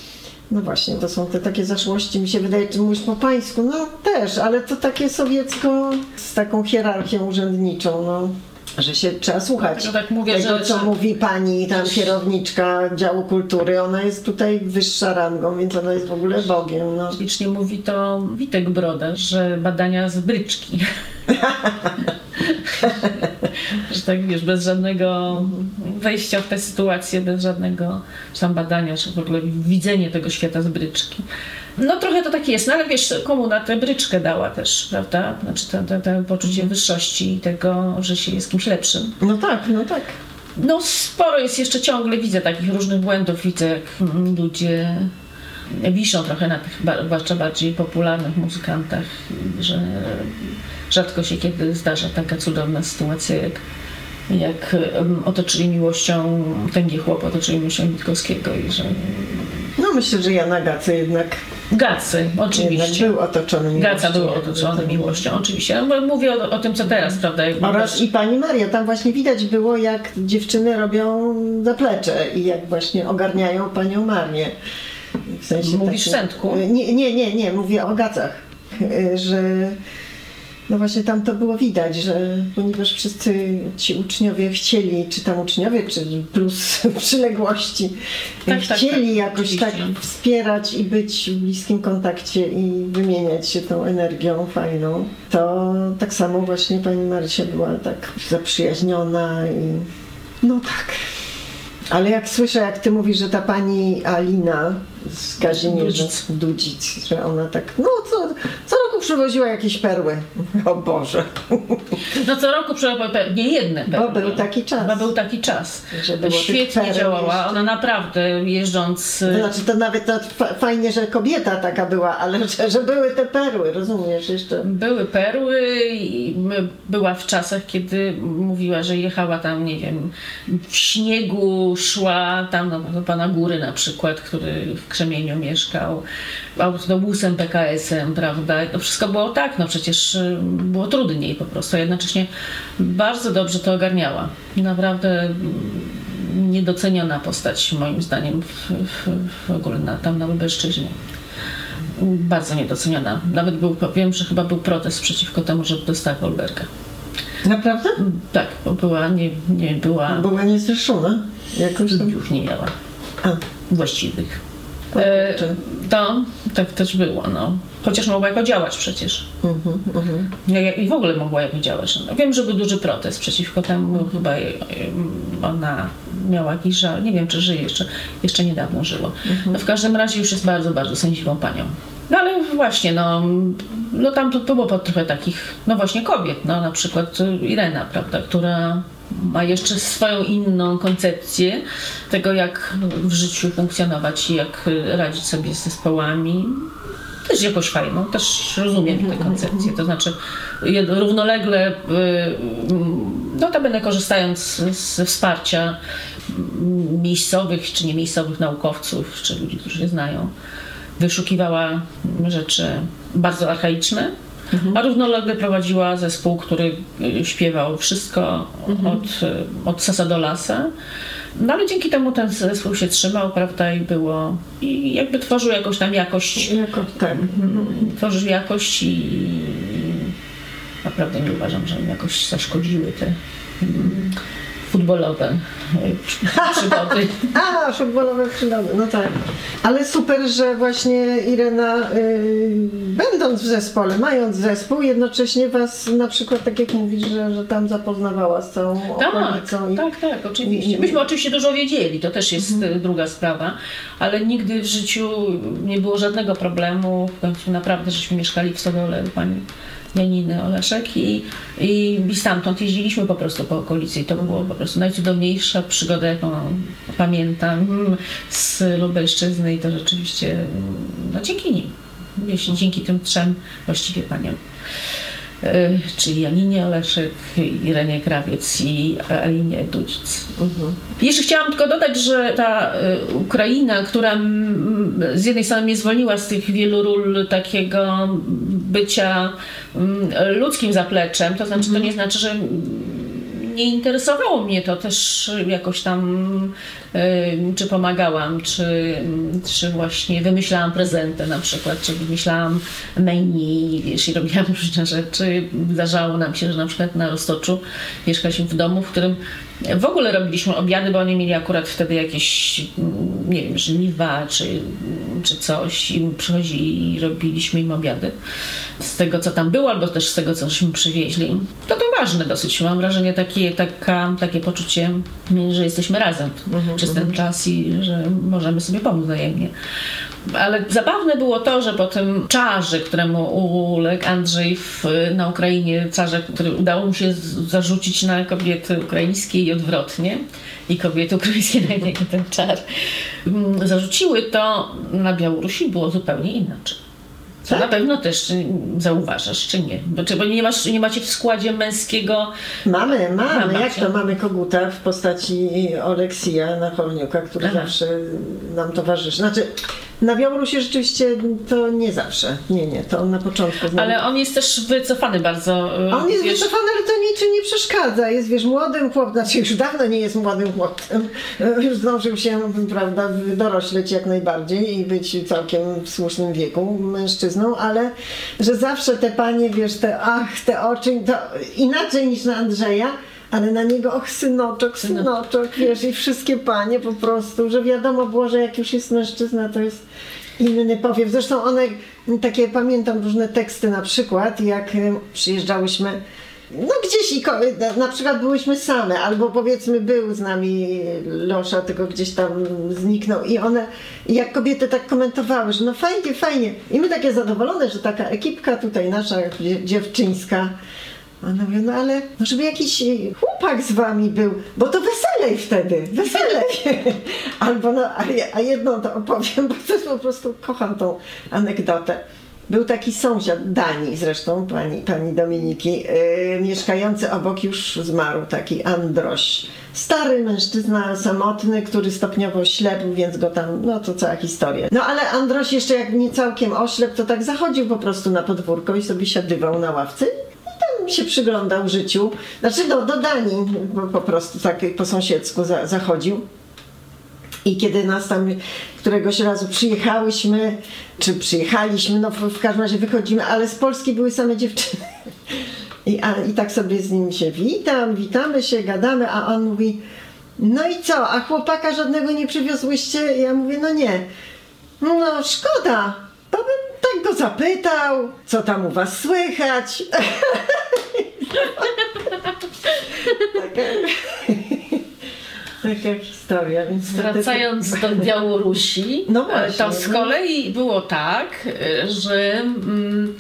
No właśnie, to są te takie zaszłości, mi się wydaje, czy mówisz po pańsku, no też, ale to takie sowiecko z taką hierarchią urzędniczą, no, że się trzeba słuchać no tak mówię, tego, że, co że... mówi pani tam kierowniczka działu kultury, ona jest tutaj wyższa rangą, więc ona jest w ogóle Bogiem, no. Licznie mówi to Witek Broda, że badania z bryczki. Że tak wiesz, bez żadnego wejścia w tę sytuację, bez żadnego sam badania, czy w ogóle widzenie tego świata z bryczki. No trochę to tak jest, no ale wiesz, komuna tę bryczkę dała też, prawda? Znaczy to, to, to poczucie wyższości i tego, że się jest kimś lepszym. No tak, no tak. No sporo jest jeszcze ciągle, widzę takich różnych błędów, widzę jak ludzie wiszą trochę na tych zwłaszcza bardziej popularnych muzykantach, że rzadko się kiedy zdarza taka cudowna sytuacja, jak, jak otoczyli miłością, tęgi chłop otoczyli miłością Witkowskiego i że... No myślę, że Jana Gacy jednak... Gacy, oczywiście. Był otoczony miłością. Gaca był otoczony miłością, oczywiście. No, mówię o, o tym, co teraz, prawda? Oraz i pani Maria, tam właśnie widać było, jak dziewczyny robią zaplecze i jak właśnie ogarniają panią Marię. W sensie Mówisz takim, Sędku? Nie, nie, nie, nie, mówię o Gacach, że no właśnie tam to było widać, że ponieważ wszyscy ci uczniowie chcieli, czy tam uczniowie, czy plus przyległości, tak, chcieli tak, tak, jakoś oczywiście. tak wspierać i być w bliskim kontakcie i wymieniać się tą energią fajną, to tak samo właśnie pani Marysia była tak zaprzyjaźniona i no tak. Ale jak słyszę, jak ty mówisz, że ta pani Alina z Kazimierza Dudzic. Dudzic, że ona tak, no co, co roku przywoziła jakieś perły. O Boże. No co roku przywoziła nie jedne perły. Bo był taki czas. Bo był taki czas. Że było tych Świetnie pereł działała. jeszcze. Ona naprawdę jeżdżąc... To znaczy to nawet to fa- fajnie, że kobieta taka była, ale że, że były te perły, rozumiesz jeszcze. Były perły i była w czasach, kiedy mówiła, że jechała tam, nie wiem, w śniegu, szła tam do, do pana Góry na przykład, który w Krzemieniu mieszkał, autobusem, P K S-em, prawda? To wszystko było tak, no przecież było trudniej po prostu, a jednocześnie bardzo dobrze to ogarniała. Naprawdę niedoceniona postać moim zdaniem w, w, w ogóle na, tam na Lubelszczyźnie. Bardzo niedoceniona. Nawet był, wiem, że chyba był protest przeciwko temu, żeby dostała Wolberga. Naprawdę? Tak, bo była, nie, nie była... Była niezrzeszona? Jakoś tam? Studiów nie miała A. właściwych. E, to, tak też było, no. Chociaż mogła jako działać przecież. Uh-huh, uh-huh. I w ogóle mogła jako działać. No, wiem, że był duży protest przeciwko temu. Uh-huh. Chyba ona miała jakiś żal. Nie wiem, czy żyje jeszcze. Jeszcze niedawno żyło. Uh-huh. No, w każdym razie już jest bardzo, bardzo sędziwą panią. No ale właśnie, no, no tam to było trochę takich, no właśnie kobiet, no na przykład Irena, prawda, która ma jeszcze swoją inną koncepcję tego, jak w życiu funkcjonować i jak radzić sobie z zespołami. Też jakoś fajną, też rozumiem tę koncepcję, to znaczy równolegle, notabene korzystając ze wsparcia miejscowych czy niemiejscowych naukowców, czy ludzi, którzy się znają, wyszukiwała rzeczy bardzo archaiczne, mhm. a równolegle prowadziła zespół, który śpiewał wszystko mhm. od, od sasa do lasa. No ale dzięki temu ten zespół się trzymał, prawda, i było, i jakby tworzył jakąś tam jakość, Jako, tak. tworzył jakość i naprawdę nie uważam, że im jakoś zaszkodziły te futbolowe przygody. A, futbolowe przygody, no tak. Ale super, że właśnie Irena, y, będąc w zespole, mając zespół, jednocześnie was na przykład, tak jak mówisz, że, że tam zapoznawała z całą okolicą. Tak, i, tak, tak, oczywiście. Myśmy oczywiście dużo wiedzieli, to też jest mhm. druga sprawa, ale nigdy w życiu nie było żadnego problemu. W końcu naprawdę, żeśmy mieszkali w stodole pani Janiny Oleszek i, i, i stamtąd jeździliśmy po prostu po okolicy i to było po prostu najcudowniejsza przygoda, jaką pamiętam z Lubelszczyzny i to rzeczywiście no, dzięki nim, jeśli dzięki tym trzem właściwie paniom, y, czyli Janinie Oleszek, Irenie Krawiec i Alinie Dudzic. Uh-huh. Jeszcze chciałam tylko dodać, że ta y, Ukraina, która m, z jednej strony mnie zwolniła z tych wielu ról takiego bycia m, ludzkim zapleczem, to znaczy uh-huh. to nie znaczy, że nie interesowało mnie to też jakoś tam, y, czy pomagałam, czy, czy właśnie wymyślałam prezenty na przykład, czy wymyślałam menu, wiesz, i robiłam różne rzeczy. Zdarzało nam się, że na przykład na Roztoczu mieszkaliśmy w domu, w którym w ogóle robiliśmy obiady, bo oni mieli akurat wtedy jakieś, nie wiem, żniwa czy, czy coś i przychodzili i robiliśmy im obiady z tego, co tam było, albo też z tego, cośmy przywieźli. To to ważne dosyć. Mam wrażenie, takie, taka, takie poczucie, że jesteśmy razem mm-hmm. przez ten czas i że możemy sobie pomóc wzajemnie. Ale zabawne było to, że po tym czarze, któremu uległ Andrzej w, na Ukrainie, czarze, który udało mu się z, zarzucić na kobiety ukraińskie i odwrotnie, i kobiety ukraińskie na niego ten czar zarzuciły, to na Białorusi było zupełnie inaczej. To tak? Na pewno też zauważasz, czy nie? Bo, czy, bo nie, masz, nie macie w składzie męskiego... Mamy, mamy. Jak to mamy koguta w postaci Oleksija Nacholniuka, który Aha. zawsze nam towarzyszy. Znaczy, na Białorusi rzeczywiście to nie zawsze. Nie, nie, to on na początku... Znam... Ale on jest też wycofany bardzo. On jest wiesz... wycofany, ale to niczym nie przeszkadza. Jest, wiesz, młodym chłopcem, znaczy już dawno nie jest młodym chłopcem. Już zdążył się, prawda, dorośleć jak najbardziej i być całkiem w słusznym wieku mężczyzną, ale że zawsze te panie, wiesz, te ach, te oczy, to inaczej niż na Andrzeja, ale na niego, och, synoczek, synoczek, wiesz, i wszystkie panie po prostu, że wiadomo było, że jak już jest mężczyzna, to jest inny powiew. Zresztą one, takie pamiętam różne teksty, na przykład, jak przyjeżdżałyśmy, no gdzieś i na przykład byłyśmy same, albo powiedzmy był z nami Losza, tylko gdzieś tam zniknął i one, jak kobiety tak komentowały, że no fajnie, fajnie. I my takie zadowolone, że taka ekipka tutaj nasza dziewczyńska. Ona mówi, no ale no żeby jakiś chłopak z wami był, bo to weselej wtedy, weselej. Albo no, a jedną to opowiem, bo to po prostu kocham tą anegdotę. Był taki sąsiad Danii zresztą, pani, pani Dominiki, yy, mieszkający obok, już zmarł, taki Androś. Stary mężczyzna samotny, który stopniowo ślepł, więc go tam, no to cała historia. No ale Androś jeszcze jak nie całkiem oślepł, to tak zachodził po prostu na podwórko i sobie siadywał na ławce. Się przyglądał życiu, znaczy do, do Danii po, po prostu tak po sąsiedzku za, zachodził. I kiedy nas tam któregoś razu przyjechałyśmy, czy przyjechaliśmy, no w, w każdym razie wychodzimy, ale z Polski były same dziewczyny. I, a, I tak sobie z nim się witam, witamy się, gadamy, a on mówi, no i co, a chłopaka żadnego nie przywiozłyście? Ja mówię, no nie. No szkoda, to bym tak go zapytał, co tam u was słychać. taka, taka historia. Więc Wracając do Białorusi, no właśnie, to z kolei było tak, że mm,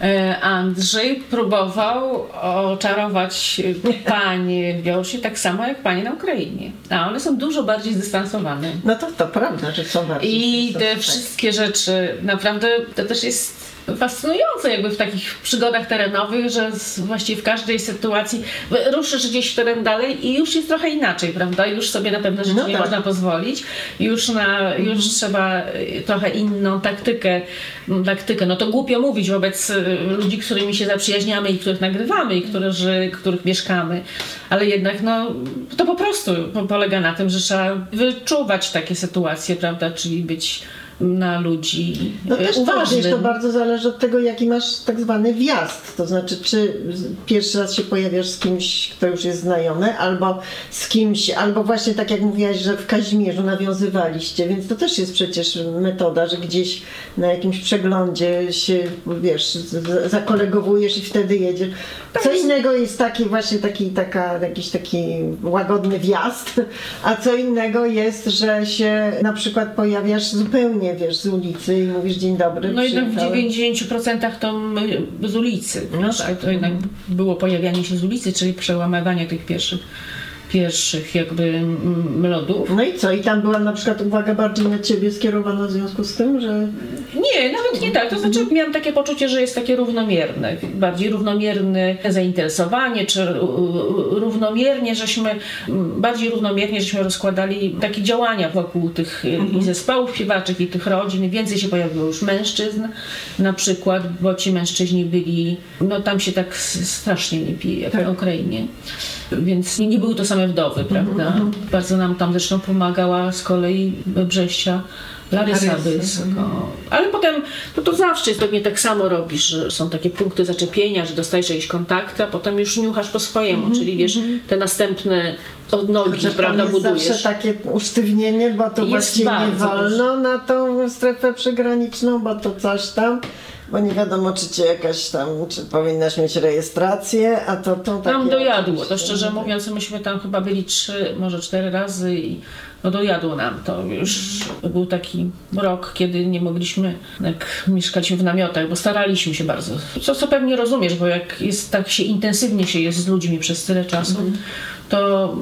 Andrzej próbował oczarować panie w Białorusi tak samo jak panie na Ukrainie. A one są dużo bardziej zdystansowane. No to, to prawda, że są bardziej I te wszystkie rzeczy, naprawdę to też jest fascynujące jakby w takich przygodach terenowych, że z, właściwie w każdej sytuacji ruszysz gdzieś w teren dalej i już jest trochę inaczej, prawda? Już sobie na pewne rzeczy no nie tak. można pozwolić. Już, na, już mhm. trzeba trochę inną taktykę, taktykę. No to głupio mówić wobec ludzi, z którymi się zaprzyjaźniamy i których nagrywamy i którzy, których mieszkamy. Ale jednak no, to po prostu polega na tym, że trzeba wyczuwać takie sytuacje, prawda? Czyli być na ludzi no też uważnym. To, wiesz, to bardzo zależy od tego, jaki masz tak zwany wjazd. To znaczy, czy pierwszy raz się pojawiasz z kimś, kto już jest znajomy, albo z kimś, albo właśnie tak jak mówiłaś, że w Kazimierzu nawiązywaliście, więc to też jest przecież metoda, że gdzieś na jakimś przeglądzie się, wiesz, zakolegowujesz i wtedy jedziesz. Co innego jest taki właśnie taki, taka, jakiś taki łagodny wjazd, a co innego jest, że się na przykład pojawiasz zupełnie, wiesz, z ulicy i mówisz dzień dobry. No jednak w dziewięćdziesięciu procentach to z ulicy. No wiesz, tak. To jednak było pojawianie się z ulicy, czyli przełamywanie tych pierwszych pierwszych jakby melodów. No i co? I tam była na przykład uwaga bardziej na ciebie skierowana w związku z tym, że... Nie, nawet nie tak. To znaczy mm-hmm. miałam takie poczucie, że jest takie równomierne. Bardziej równomierne zainteresowanie, czy równomiernie żeśmy, bardziej równomiernie żeśmy rozkładali takie działania wokół tych mm-hmm. i zespołów śpiewaczych i tych rodzin. Więcej się pojawiło już mężczyzn na przykład, bo ci mężczyźni byli, no tam się tak strasznie nie pije, jak tak. na Ukrainie. Więc nie, nie były to same wdowy, prawda? Mm-hmm. Bardzo nam tam zresztą pomagała z kolei Brześcia Larysa Bysko. Ale potem, no to zawsze jest pewnie tak samo robisz, że są takie punkty zaczepienia, że dostajesz jakieś kontakty, a potem już niuchasz po swojemu, mm-hmm. czyli wiesz, te następne od nogi, znaczy, prawda, jest budujesz. Zawsze takie usztywnienie, bo to właściwie nie wolno na tą strefę przygraniczną, bo to coś tam. Bo nie wiadomo, czy cię jakaś tam, czy powinnaś mieć rejestrację, a to to takie... Tam dojadło, to szczerze mówiąc, myśmy tam chyba byli trzy, może cztery razy i no dojadło nam to. Już był taki rok, kiedy nie mogliśmy, jak mieszkaliśmy w namiotach, bo staraliśmy się bardzo. Co, co pewnie rozumiesz, bo jak jest tak się intensywnie się jest z ludźmi przez tyle czasu, mm. to,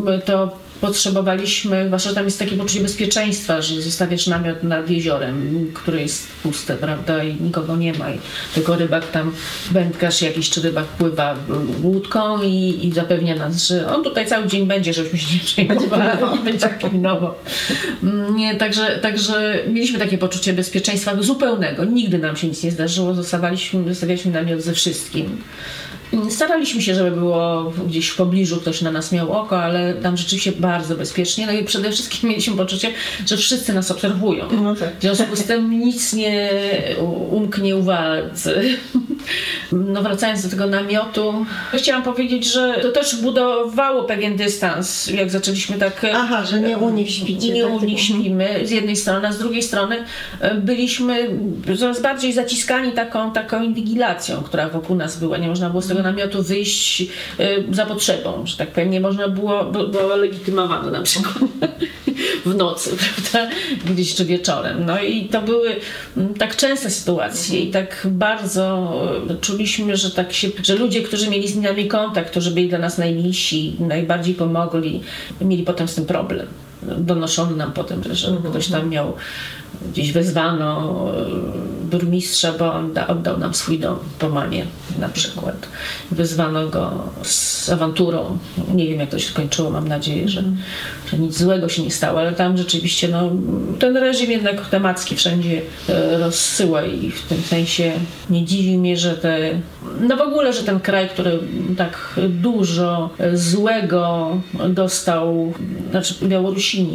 to potrzebowaliśmy, zwłaszcza tam jest takie poczucie bezpieczeństwa, że zostawiasz namiot nad jeziorem, które jest puste, prawda, i nikogo nie ma, i tylko rybak tam, wędkarz jakiś czy rybak pływa łódką i, i zapewnia nas, że on tutaj cały dzień będzie, żebyśmy się nie przejmowali i będzie pilnował. Nie, także, także mieliśmy takie poczucie bezpieczeństwa zupełnego, nigdy nam się nic nie zdarzyło, zostawaliśmy, zostawialiśmy namiot ze wszystkim. Staraliśmy się, żeby było gdzieś w pobliżu, ktoś na nas miał oko, ale tam rzeczywiście bardzo bezpiecznie. No i przede wszystkim mieliśmy poczucie, że wszyscy nas obserwują. No tak. W związku z tym nic nie umknie uwadze. No wracając do tego namiotu, chciałam powiedzieć, że to też budowało pewien dystans, jak zaczęliśmy tak... Aha, że nie u nich śpicie. Nie tak, u nich śpimy, z jednej strony, a z drugiej strony byliśmy coraz bardziej zaciskani taką, taką inwigilacją, która wokół nas była. Nie można było z tego namiotu wyjść y, za potrzebą, że tak powiem, nie można było, było legitymowane na przykład w nocy, prawda, gdzieś czy wieczorem. No i to były m, tak częste sytuacje i tak bardzo y, czuliśmy, że tak się, że ludzie, którzy mieli z nami kontakt, którzy byli dla nas najmilsi, najbardziej pomogli, mieli potem z tym problem. Donoszono nam potem, że mhm. ktoś tam miał, gdzieś wezwano burmistrza, bo on da, oddał nam swój dom po mamie na przykład. Wezwano go z awanturą. Nie wiem, jak to się skończyło, mam nadzieję, że, że nic złego się nie stało, ale tam rzeczywiście no, ten reżim jednak temacki wszędzie rozsyła i w tym sensie nie dziwi mnie, że te, no w ogóle, że ten kraj, który tak dużo złego dostał, znaczy Białorusini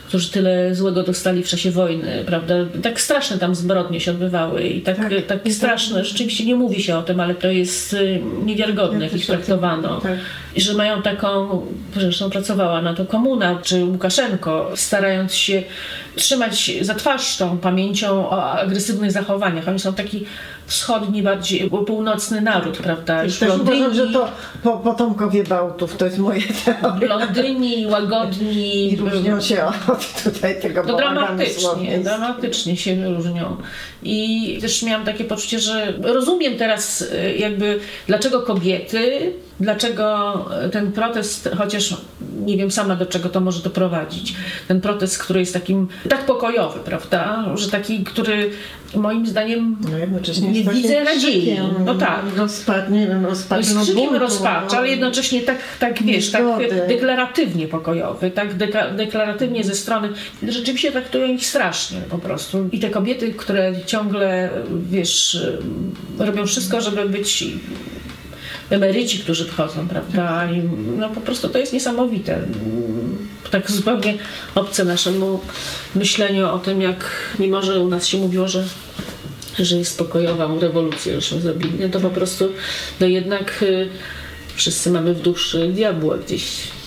którzy tyle złego dostali w czasie wojny, prawda? Tak straszne tam zbrodnie się odbywały i tak, tak, tak straszne, rzeczywiście nie mówi się o tym, ale to jest niewiarygodne, jak ich traktowano. Tak. I że mają taką, zresztą pracowała na to Komuna, czy Łukaszenko, starając się trzymać za twarz tą pamięcią o agresywnych zachowaniach. Oni są taki wschodni, bardziej północny naród, prawda? Już też uważam, że to po, potomkowie Bałtów, to jest moje teorie. Blondyni, łagodni. I różnią się od tutaj tego to dramatycznie, dramatycznie się różnią. I też miałam takie poczucie, że rozumiem teraz jakby dlaczego kobiety, dlaczego ten protest, chociaż nie wiem sama do czego to może doprowadzić, ten protest, który jest takim tak pokojowy, prawda, że taki, który moim zdaniem no jednocześnie nie widzę nadziei. No tak. Rozpacz, nie wiem, rozpacz, z krzykiem no, rozpacz, ale jednocześnie tak, tak wiesz, tak deklaratywnie pokojowy, tak deka- deklaratywnie ze strony, rzeczywiście traktują ich strasznie po prostu. I te kobiety, które ciągle, wiesz, robią wszystko, żeby być emeryci, którzy wchodzą, prawda? I no po prostu to jest niesamowite. Tak zupełnie obce naszemu myśleniu o tym, jak mimo, że u nas się mówiło, że, że jest pokojowa rewolucja, żeśmy zrobili, no to po prostu no jednak y, wszyscy mamy w duszy diabła gdzieś.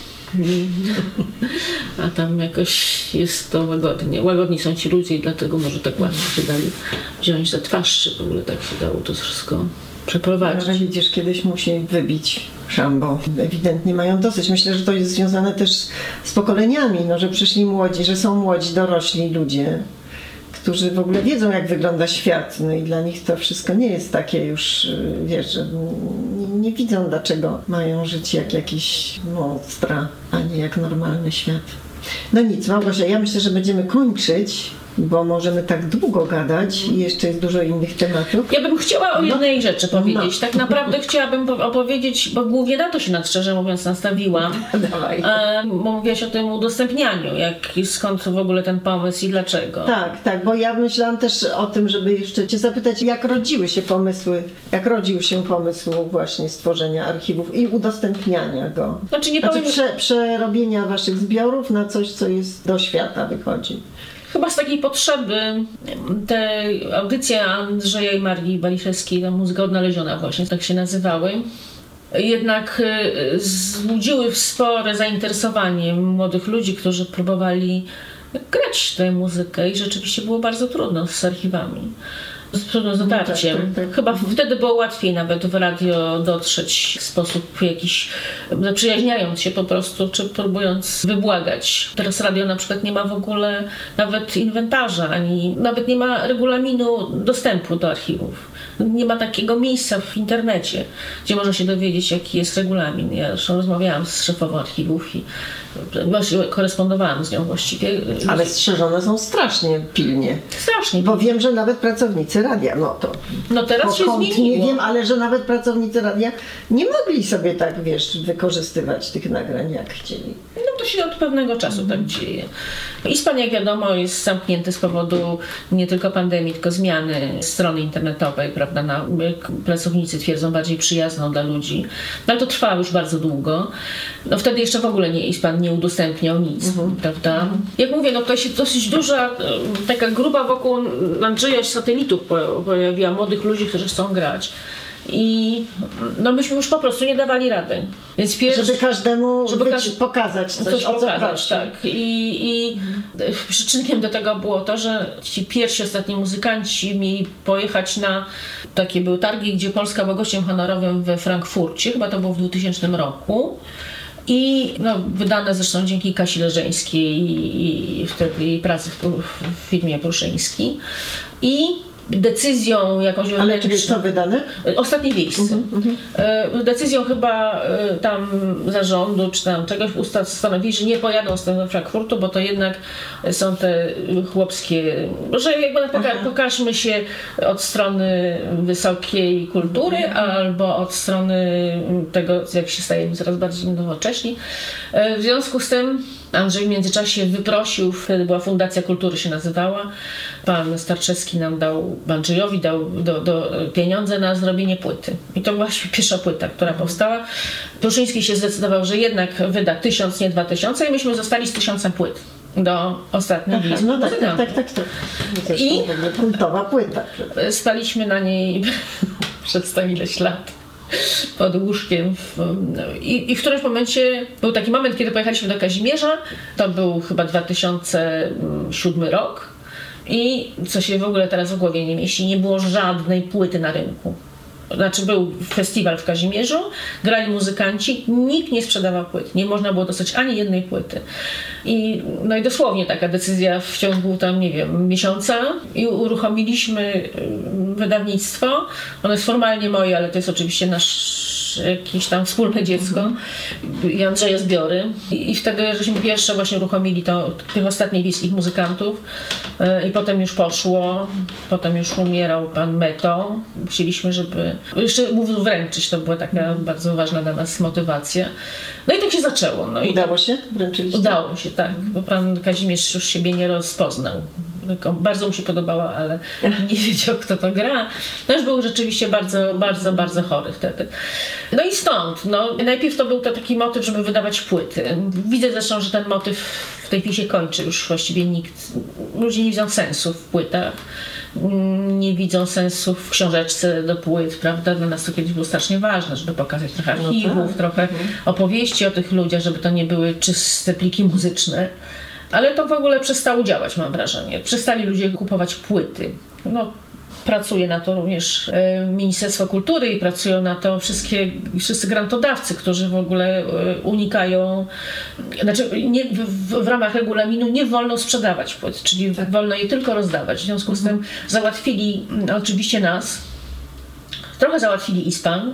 A tam jakoś jest to łagodnie. Łagodni są ci ludzie i dlatego może tak łatwo się dali wziąć za twarz, czy w ogóle tak się dało to wszystko przeprowadzić. Ale widzisz, kiedyś musi wybić szambo. Ewidentnie mają dosyć. Myślę, że to jest związane też z pokoleniami, no, że przyszli młodzi, że są młodzi, dorośli ludzie, którzy w ogóle wiedzą, jak wygląda świat. No i dla nich to wszystko nie jest takie już, wiesz, że nie, nie widzą, dlaczego mają żyć jak jakiś monstra, a nie jak normalny świat. No nic, Małgosia, ja myślę, że będziemy kończyć, bo możemy tak długo gadać i jeszcze jest dużo innych tematów. Ja bym chciała o jednej no. rzeczy powiedzieć. No. Tak naprawdę chciałabym opowiedzieć, bo głównie na to się nad, szczerze mówiąc nastawiłam. Dawaj. E, bo mówiłaś o tym udostępnianiu, jak, skąd w ogóle ten pomysł i dlaczego. Tak, tak, bo ja myślałam też o tym, żeby jeszcze cię zapytać, jak rodziły się pomysły, jak rodził się pomysł właśnie stworzenia archiwów i udostępniania go. Znaczy, nie znaczy powiem... prze, przerobienia waszych zbiorów na coś, co jest do świata wychodzi. Chyba z takiej potrzeby te audycje Andrzeja i Marii Baliszewskiej, ta muzyka odnaleziona właśnie, tak się nazywały, jednak wzbudziły spore zainteresowanie młodych ludzi, którzy próbowali grać tę muzykę i rzeczywiście było bardzo trudno z archiwami. Z dotarciem. Tak, tak, tak. Chyba wtedy było łatwiej nawet w radio dotrzeć w sposób jakiś zaprzyjaźniając się po prostu, czy próbując wybłagać. Teraz radio na przykład nie ma w ogóle nawet inwentarza, ani nawet nie ma regulaminu dostępu do archiwów. Nie ma takiego miejsca w internecie, gdzie można się dowiedzieć, jaki jest regulamin. Ja zresztą rozmawiałam z szefową archiwów i właśnie korespondowałam z nią właściwie. Ale strzeżone są strasznie pilnie. Strasznie. Bo wiem, że nawet pracownicy radia, no to... No teraz się zmieniło. Nie wiem, ale że nawet pracownicy radia nie mogli sobie tak, wiesz, wykorzystywać tych nagrań, jak chcieli. No to się od pewnego czasu mm. tak dzieje. ISPAN, jak wiadomo, jest zamknięty z powodu nie tylko pandemii, tylko zmiany strony internetowej, prawda, na, pracownicy twierdzą, bardziej przyjazną dla ludzi. No ale to trwa już bardzo długo. No wtedy jeszcze w ogóle nie, ISPAN nie udostępniał nic, mm-hmm. prawda. Mm-hmm. Jak mówię, no to się dosyć duża, taka grupa wokół Andrzeja satelitów pojawiła, młodych ludzi, którzy chcą grać. I no myśmy już po prostu nie dawali rady. Więc pierwszy, żeby każdemu żeby być, pokazać coś, coś o co pokazać, prosi. tak. I, i mhm. przyczynkiem do tego było to, że ci pierwsi, ostatni muzykanci mieli pojechać na takie były targi, gdzie Polska była gościem honorowym we Frankfurcie, chyba to było w dwutysięcznym roku. I no, wydane zresztą dzięki Kasi Leżeńskiej i, i wtedy jej pracy w, w firmie Pruszyński. I decyzją jakąś... Ale czy jest to wydane? Ostatnie miejsce. Uh-huh. Decyzją chyba tam zarządu, czy tam czegoś stanowili, że nie pojadą z tym do Frankfurtu, bo to jednak są te chłopskie... Że jakby poka- pokażmy się od strony wysokiej kultury, uh-huh. albo od strony tego, jak się stajemy coraz bardziej nowocześni. W związku z tym Andrzej w międzyczasie wyprosił, wtedy była Fundacja Kultury się nazywała, pan Starczewski nam dał, Andrzejowi dał do, do pieniądze na zrobienie płyty. I to była pierwsza płyta, która powstała. Pruszyński się zdecydował, że jednak wyda tysiąc, nie dwa tysiące i myśmy zostali z tysiącem płyt. do ostatniej Aha, wizyty no tak, muzykantów. tak, tak, tak, tak. I- I w ogóle kultowa płyta. Spaliśmy na niej przez tam ileś lat pod łóżkiem. I, I w którymś momencie, był taki moment, kiedy pojechaliśmy do Kazimierza, to był chyba dwa tysiące siódmy rok i co się w ogóle teraz w głowie nie mieści, nie było żadnej płyty na rynku. Znaczy był festiwal w Kazimierzu, grali muzykanci, nikt nie sprzedawał płyt, nie można było dostać ani jednej płyty. I, no i dosłownie taka decyzja w ciągu tam, nie wiem, miesiąca i uruchomiliśmy wydawnictwo. Ono jest formalnie moje, ale to jest oczywiście nasz jakieś tam wspólne dziecko i Andrzeja Zbiory. I, I wtedy żeśmy pierwsze właśnie uruchomili to, tych ostatnich wiejskich muzykantów i potem już poszło, potem już umierał pan Meto. Chcieliśmy, żeby jeszcze mu wręczyć, to była taka bardzo ważna dla nas motywacja. No i tak się zaczęło. No i Udało się? Wręczyliście? Udało się, tak, bo pan Kazimierz już siebie nie rozpoznał. Tylko bardzo mu się podobała, ale nie wiedział, kto to gra. No już był rzeczywiście bardzo, bardzo, bardzo chory wtedy. No i stąd, no, najpierw to był to taki motyw, żeby wydawać płyty. Widzę zresztą, że ten motyw w tej chwili się kończy. Już właściwie nikt, ludzie nie widzą sensu w płytach. Nie widzą sensu w książeczce do płyt, prawda? Dla nas to kiedyś było strasznie ważne, żeby pokazać trochę archiwów, no tak. trochę mhm. opowieści o tych ludziach, żeby to nie były czyste pliki muzyczne. Ale to w ogóle przestało działać, mam wrażenie. Przestali ludzie kupować płyty. No, pracuje na to również e, Ministerstwo Kultury i pracują na to wszystkie, wszyscy grantodawcy, którzy w ogóle e, unikają, znaczy nie, w, w ramach regulaminu nie wolno sprzedawać płyt, czyli tak. wolno je tylko rozdawać. W związku z tym załatwili no, oczywiście nas, trochę załatwili ISPAN,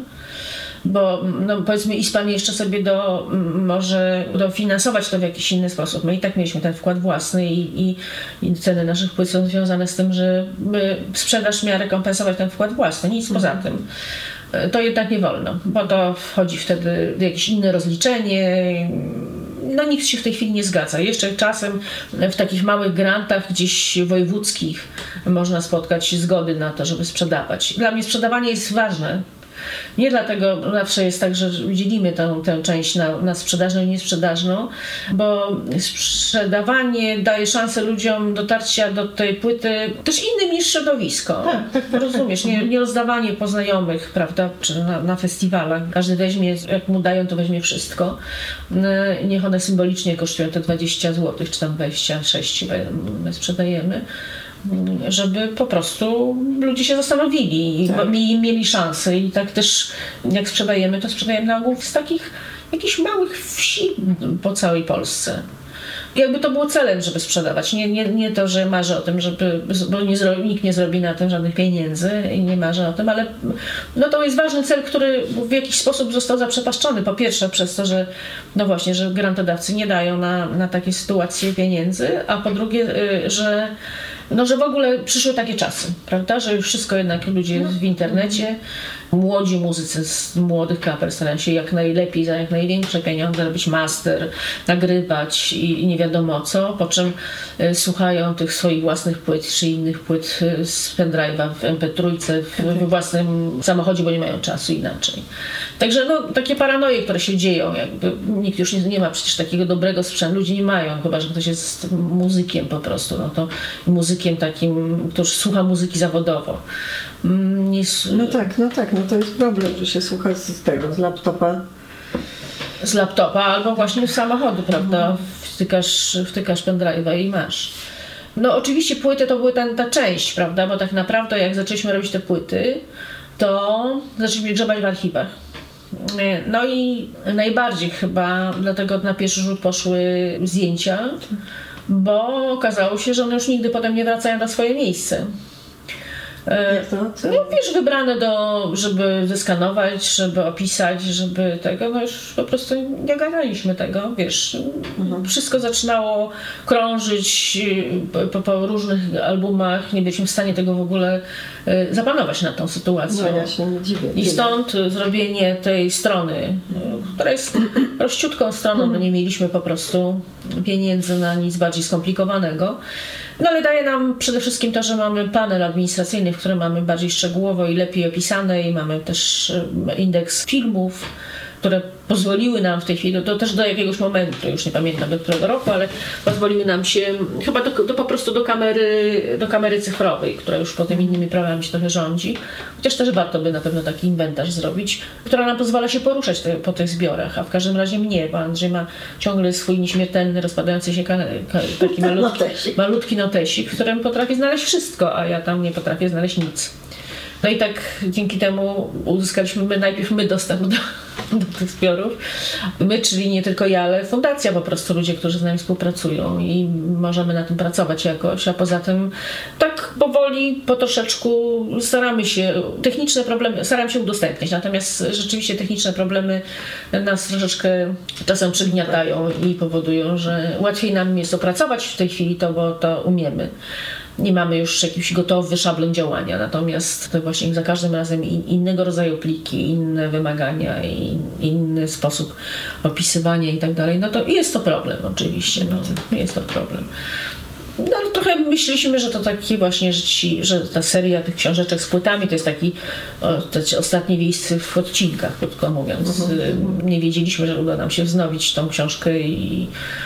bo no, powiedzmy ISPAN jeszcze sobie do, może dofinansować to w jakiś inny sposób. My i tak mieliśmy ten wkład własny i, i, i ceny naszych płyt są związane z tym, że sprzedaż miała rekompensować ten wkład własny, nic mm. poza tym. To jednak nie wolno, bo to wchodzi wtedy w jakieś inne rozliczenie. No nikt się w tej chwili nie zgadza. Jeszcze czasem w takich małych grantach gdzieś wojewódzkich można spotkać zgody na to, żeby sprzedawać. Dla mnie sprzedawanie jest ważne. Nie dlatego zawsze jest tak, że dzielimy tę, tę część na, na sprzedażną i niesprzedażną, bo sprzedawanie daje szansę ludziom dotarcia do tej płyty też innym niż środowisko. Tak, tak, tak, rozumiesz, nie, nie rozdawanie po znajomych, prawda, czy na, na festiwalach. Każdy weźmie, jak mu dają, to weźmie wszystko. Niech one symbolicznie kosztują te dwadzieścia złotych, czy tam dwadzieścia sześć my sprzedajemy. Żeby po prostu ludzie się zastanowili i tak. mieli szansę i tak też jak sprzedajemy, to sprzedajemy na ogół z takich jakichś małych wsi po całej Polsce. Jakby to było celem, żeby sprzedawać. Nie, nie, nie to, że marzę o tym, żeby, bo nie zro, nikt nie zrobi na tym żadnych pieniędzy i nie marzę o tym, ale no to jest ważny cel, który w jakiś sposób został zaprzepaszczony. Po pierwsze przez to, że no właśnie, że grantodawcy nie dają na, na takie sytuacje pieniędzy, a po drugie, że no, że w ogóle przyszły takie czasy, prawda, że już wszystko jednak ludzie no. w internecie, młodzi muzycy z młodych kapel starają się jak najlepiej, za jak największe pieniądze robić master, nagrywać i, i nie wiadomo co, po czym y, słuchają tych swoich własnych płyt czy innych płyt y, z pendrive'a w em pe trzy w, w własnym samochodzie, bo nie mają czasu inaczej. Także no, takie paranoje, które się dzieją, jakby nikt już nie, nie ma przecież takiego dobrego sprzętu, ludzie nie mają, chyba że ktoś jest muzykiem po prostu, no to muzykiem takim, który słucha muzyki zawodowo. Nie... No tak, no tak, no to jest problem, że się słucha z tego, z laptopa. Z laptopa albo właśnie z samochodu, prawda, wtykasz, wtykasz pendrive'a i masz. No oczywiście płyty to były ten, ta część, prawda, bo tak naprawdę jak zaczęliśmy robić te płyty, to zaczęliśmy grzebać w archiwach. No i najbardziej chyba dlatego na pierwszy rzut poszły zdjęcia, bo okazało się, że one już nigdy potem nie wracają na swoje miejsce. Jak to? Co? No wiesz, wybrane do, żeby zeskanować, żeby opisać, żeby tego, no już po prostu nie ogarnialiśmy tego, wiesz. Mhm. Wszystko zaczynało krążyć po, po różnych albumach, nie byliśmy w stanie tego w ogóle zapanować nad tą sytuacją. No ja się nie dziwię. I stąd zrobienie tej strony, która jest prościutką stroną, no nie mieliśmy po prostu pieniędzy na nic bardziej skomplikowanego. No ale daje nam przede wszystkim to, że mamy panel administracyjny, w którym mamy bardziej szczegółowo i lepiej opisane i mamy też indeks filmów, które pozwoliły nam w tej chwili, to, to też do jakiegoś momentu, już nie pamiętam do którego roku, ale pozwoliły nam się chyba do, do, po prostu do kamery, do kamery cyfrowej, która już potem innymi prawami się trochę rządzi. Chociaż też warto by na pewno taki inwentarz zrobić, która nam pozwala się poruszać te, po tych zbiorach, a w każdym razie mnie, bo Andrzej ma ciągle swój nieśmiertelny, rozpadający się ka, ka, taki malutki, notesik. malutki notesik, w którym potrafi znaleźć wszystko, a ja tam nie potrafię znaleźć nic. No i tak dzięki temu uzyskaliśmy my, najpierw my dostęp do, do tych zbiorów. My, czyli nie tylko ja, ale fundacja po prostu, ludzie, którzy z nami współpracują i możemy na tym pracować jakoś, a poza tym tak powoli, po troszeczku staramy się, techniczne problemy, staram się udostępniać, natomiast rzeczywiście techniczne problemy nas troszeczkę czasem przygniatają i powodują, że łatwiej nam jest opracować w tej chwili to, bo to umiemy. Nie mamy już jakiś gotowy szablon działania, natomiast to właśnie za każdym razem innego rodzaju pliki, inne wymagania i inny sposób opisywania i tak dalej, no to jest to problem oczywiście, no, jest to problem. No ale trochę myśleliśmy, że to taki właśnie, że, ci, że ta seria tych książeczek z płytami to jest taki o, te ostatnie miejsce w odcinkach, krótko mówiąc. Mhm. Nie wiedzieliśmy, że uda nam się wznowić tą książkę i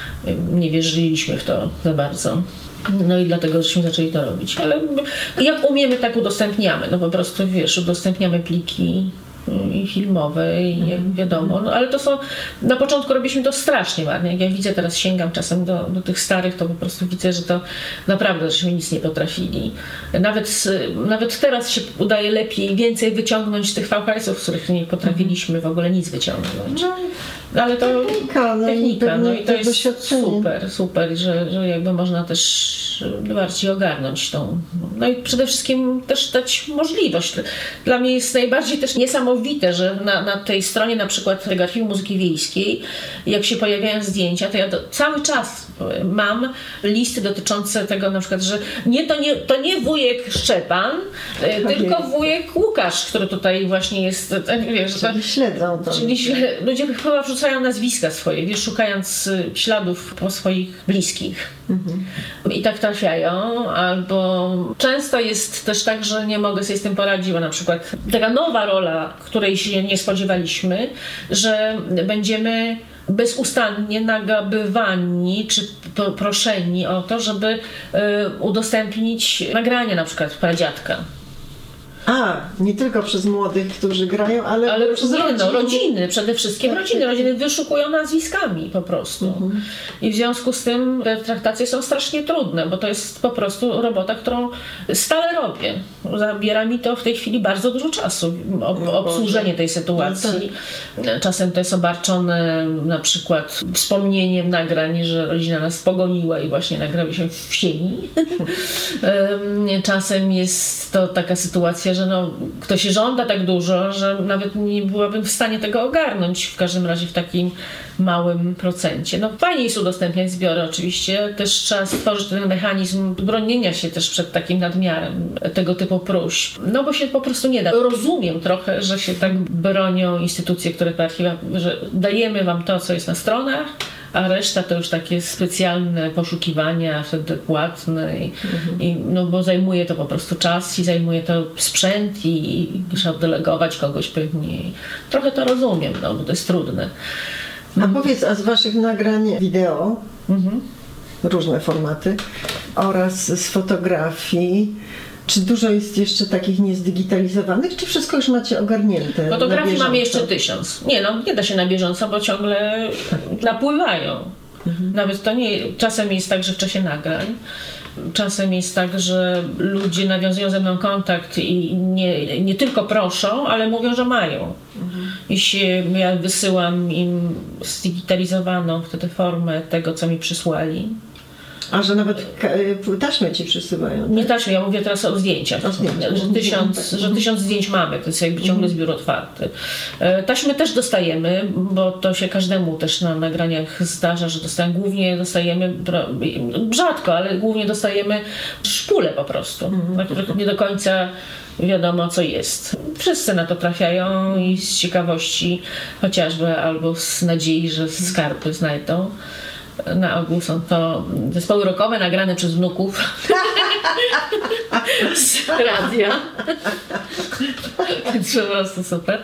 nie wierzyliśmy w to za bardzo. No i dlatego żeśmy zaczęli to robić. Ale jak umiemy, tak udostępniamy. No po prostu, wiesz, udostępniamy pliki i filmowe i jak wiadomo, no, ale to są, na początku robiliśmy to strasznie ładnie. Jak ja widzę, teraz sięgam czasem do, do tych starych, to po prostu widzę, że to naprawdę, żeśmy nic nie potrafili. Nawet, nawet teraz się udaje lepiej, więcej wyciągnąć z tych V H S-ów, z których nie potrafiliśmy w ogóle nic wyciągnąć. No, ale to technika, no technika, i, no i to jest doświadczenie. super, super, że, że jakby można też bardziej ogarnąć tą, no i przede wszystkim też dać możliwość. Dla mnie jest najbardziej też niesamowite, że na, na tej stronie na przykład tego Archiwum Muzyki Wiejskiej, jak się pojawiają zdjęcia, to ja do, cały czas mam listy dotyczące tego na przykład, że nie to nie, to nie wujek Szczepan, okay. tylko wujek Łukasz, który tutaj właśnie jest, wiesz, czyli śledzą to. Czyli ludzie chyba wrzucają nazwiska swoje, wiesz, szukając śladów po swoich bliskich. Mhm. I tak trafiają, albo często jest też tak, że nie mogę sobie z tym poradzić, bo na przykład taka nowa rola, której się nie spodziewaliśmy, że będziemy bezustannie nagabywani czy proszeni o to, żeby y, udostępnić nagrania na przykład pradziadka. A, nie tylko przez młodych, którzy grają, ale, ale przez nie, rodziny. No, rodziny, przede wszystkim rodziny. Rodziny wyszukują nazwiskami po prostu. Mhm. I w związku z tym te traktacje są strasznie trudne, bo to jest po prostu robota, którą stale robię. Zabiera mi to w tej chwili bardzo dużo czasu, ob, obsłużenie tej sytuacji. Czasem to jest obarczone na przykład wspomnieniem nagrań, że rodzina nas pogoniła i właśnie nagrały się w sieni. Czasem jest to taka sytuacja, że no, ktoś żąda tak dużo, że nawet nie byłabym w stanie tego ogarnąć, w każdym razie w takim małym procencie. No fajnie jest udostępniać zbiory oczywiście, też trzeba stworzyć ten mechanizm bronienia się też przed takim nadmiarem tego typu próśb, no bo się po prostu nie da. Rozumiem trochę, że się tak bronią instytucje, które te archiwa, że dajemy wam to, co jest na stronach, a reszta to już takie specjalne poszukiwania, wtedy płatne, i, mhm. i, no bo zajmuje to po prostu czas i zajmuje to sprzęt i, i trzeba delegować kogoś pewnie. Trochę to rozumiem, no bo to jest trudne. A powiedz, a z waszych nagrań wideo, mhm. różne formaty, oraz z fotografii, czy dużo jest jeszcze takich niezdigitalizowanych, czy wszystko już macie ogarnięte? Fotografii mamy jeszcze tysiąc. Nie no, nie da się na bieżąco, bo ciągle napływają. Mhm. Nawet to nie, czasem jest tak, że w czasie nagrań, czasem jest tak, że ludzie nawiązują ze mną kontakt i nie, nie tylko proszą, ale mówią, że mają. Mhm. I się, ja wysyłam im zdigitalizowaną wtedy formę tego, co mi przysłali. A że nawet taśmy ci przysyłają? Tak? Nie taśmy, ja mówię teraz o zdjęciach. O zdjęciach. Że, tysiąc, że tysiąc zdjęć mamy, to jest jakby ciągle zbiór otwarty. Taśmy też dostajemy, bo to się każdemu też na nagraniach zdarza, że dostajemy, głównie dostajemy, rzadko, ale głównie dostajemy szpule po prostu, na których nie do końca wiadomo, co jest. Wszyscy na to trafiają i z ciekawości chociażby, albo z nadziei, że skarby znajdą. Na ogół są to zespoły rockowe nagrane przez wnuków. z radia. Więc po prostu super.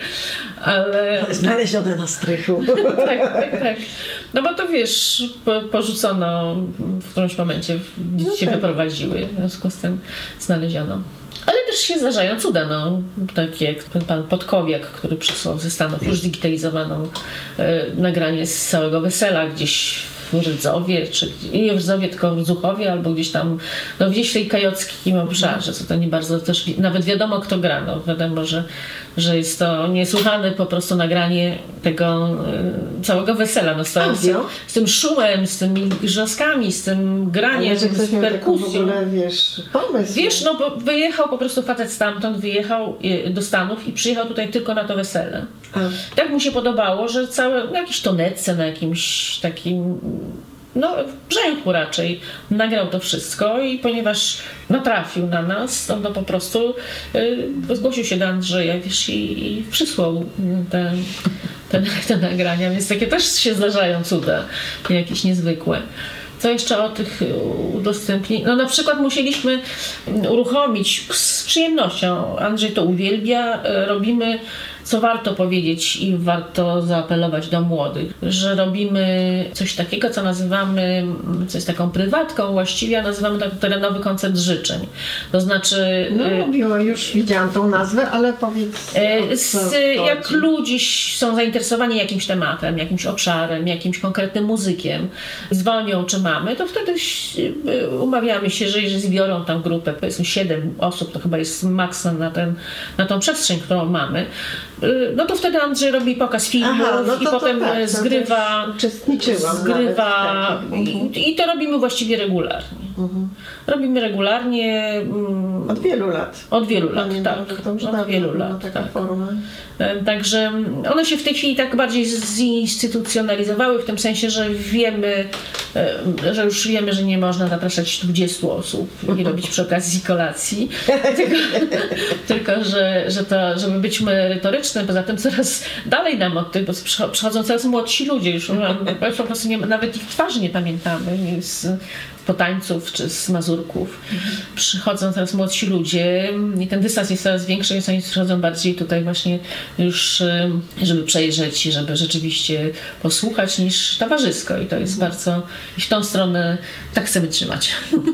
Ale... Znalezione na strychu. tak, tak, tak. No bo to wiesz, po, porzucono w którymś momencie, dzieci No się tak. wyprowadziły, w związku z tym znaleziono. Ale też się zdarzają cuda, no. Takie jak ten pan Podkowiak, który przysłał ze Stanów już zdigitalizowaną e, nagranie z całego wesela gdzieś w Rydzowie, czy nie w Rydzowie, tylko w Zuchowie, albo gdzieś tam, no gdzieś w tej kajockim obszarze, co to nie bardzo też, wi- nawet wiadomo kto gra, no wiadomo, że, że jest to niesłychane po prostu nagranie tego y, całego wesela, no z, to, z, Audio? z tym szumem, z tymi grzaskami, z tym graniem, Ale że ktoś z miał taką w perkusją. ogóle, wiesz, pomysł. Wiesz, no bo wyjechał po prostu facet stamtąd, wyjechał y, do Stanów i przyjechał tutaj tylko na to wesele. A. Tak mu się podobało, że całe, na jakiejś tonetce, na jakimś takim, no w brzęku raczej, nagrał to wszystko i ponieważ natrafił na nas, to no po prostu y, zgłosił się do Andrzeja, wiesz, i, i przysłał te, te, te nagrania, więc takie też się zdarzają cuda, jakieś niezwykłe. Co jeszcze o tych udostępnieniach? No na przykład musieliśmy uruchomić z przyjemnością. Andrzej to uwielbia. Robimy, co warto powiedzieć i warto zaapelować do młodych, że robimy coś takiego, co nazywamy, co jest taką prywatką właściwie, a nazywamy to terenowy koncert życzeń. To znaczy... No miło, już widziałam tą nazwę, ale powiedz... E, o Z, co jak chodzi. ludzie są zainteresowani jakimś tematem, jakimś obszarem, jakimś konkretnym muzykiem, dzwonią czy mamy, to wtedy e, umawiamy się, że jeżeli zbiorą tam grupę, powiedzmy siedem osób, to chyba jest maks na, ten, na tą przestrzeń, którą mamy, e, no to wtedy Andrzej robi pokaz filmów. Aha, no to i to potem tak, e, to zgrywa, też uczestniczyłam zgrywa nawet w takim. i, i to robimy właściwie regularnie. Mhm. Robimy regularnie mm, Od wielu lat. od wielu lat, Pamiętam, tak. że to już Od dawno wielu była lat, taka tak. forma. Także one się w tej chwili tak bardziej zinstytucjonalizowały w tym sensie, że wiemy, że już wiemy, że nie można zapraszać dwudziestu osób i robić przy okazji kolacji, tylko, tylko że, że to, żeby być merytorycznym, poza tym coraz dalej nam od tych, bo przychodzą coraz młodsi ludzie, już po prostu nie, nawet ich twarzy nie pamiętamy z Potańców czy z Mazurków. Mhm. Przychodzą teraz młodsi ludzie i ten dystans jest coraz większy, więc oni przychodzą bardziej tutaj właśnie już, żeby przejrzeć i żeby rzeczywiście posłuchać niż towarzysko i to jest mhm. bardzo, i w tą stronę tak chcemy trzymać.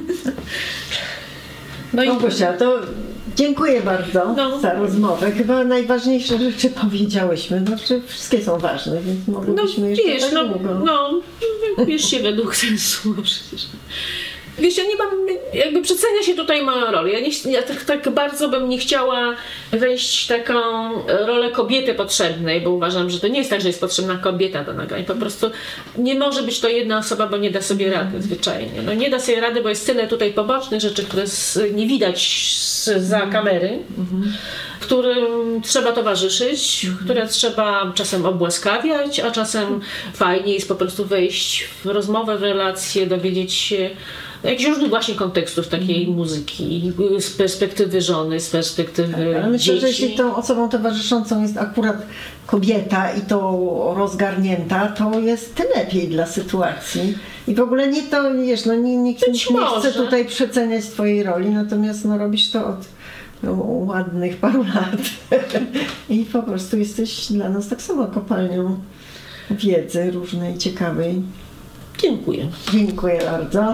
No i Małgosia, to dziękuję bardzo no. za rozmowę. Chyba najważniejsze rzeczy powiedziałyśmy. Znaczy wszystkie są ważne, więc moglibyśmy no, jeszcze wiesz, tak no, długo. no, wiesz się według sensu przecież. Wiesz, ja nie mam, jakby przecenia się tutaj moją rolę. Ja, nie, ja tak, tak bardzo bym nie chciała wejść w taką rolę kobiety potrzebnej, bo uważam, że to nie jest tak, że jest potrzebna kobieta do nagrań. Po prostu nie może być to jedna osoba, bo nie da sobie rady zwyczajnie. No nie da sobie rady, bo jest tyle tutaj pobocznych rzeczy, które nie widać za kamery, mhm. którym trzeba towarzyszyć, mhm. które trzeba czasem obłaskawiać, a czasem fajnie jest po prostu wejść w rozmowę, w relację, dowiedzieć się jakichś różnych właśnie kontekstów takiej mm. muzyki, z perspektywy żony, z perspektywy tak, ale myślę, dzieci. że jeśli tą osobą towarzyszącą jest akurat kobieta i to rozgarnięta, to jest tym lepiej dla sytuacji. I w ogóle nie to, wiesz, no nie, nikt nie, nie chce tutaj przeceniać twojej roli, natomiast no, robisz to od no, ładnych paru lat i po prostu jesteś dla nas tak samo kopalnią wiedzy różnej, ciekawej. Dziękuję. Dziękuję bardzo.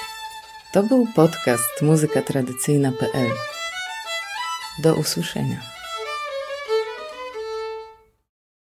To był podcast muzyka tradycyjna kropka p l. Do usłyszenia.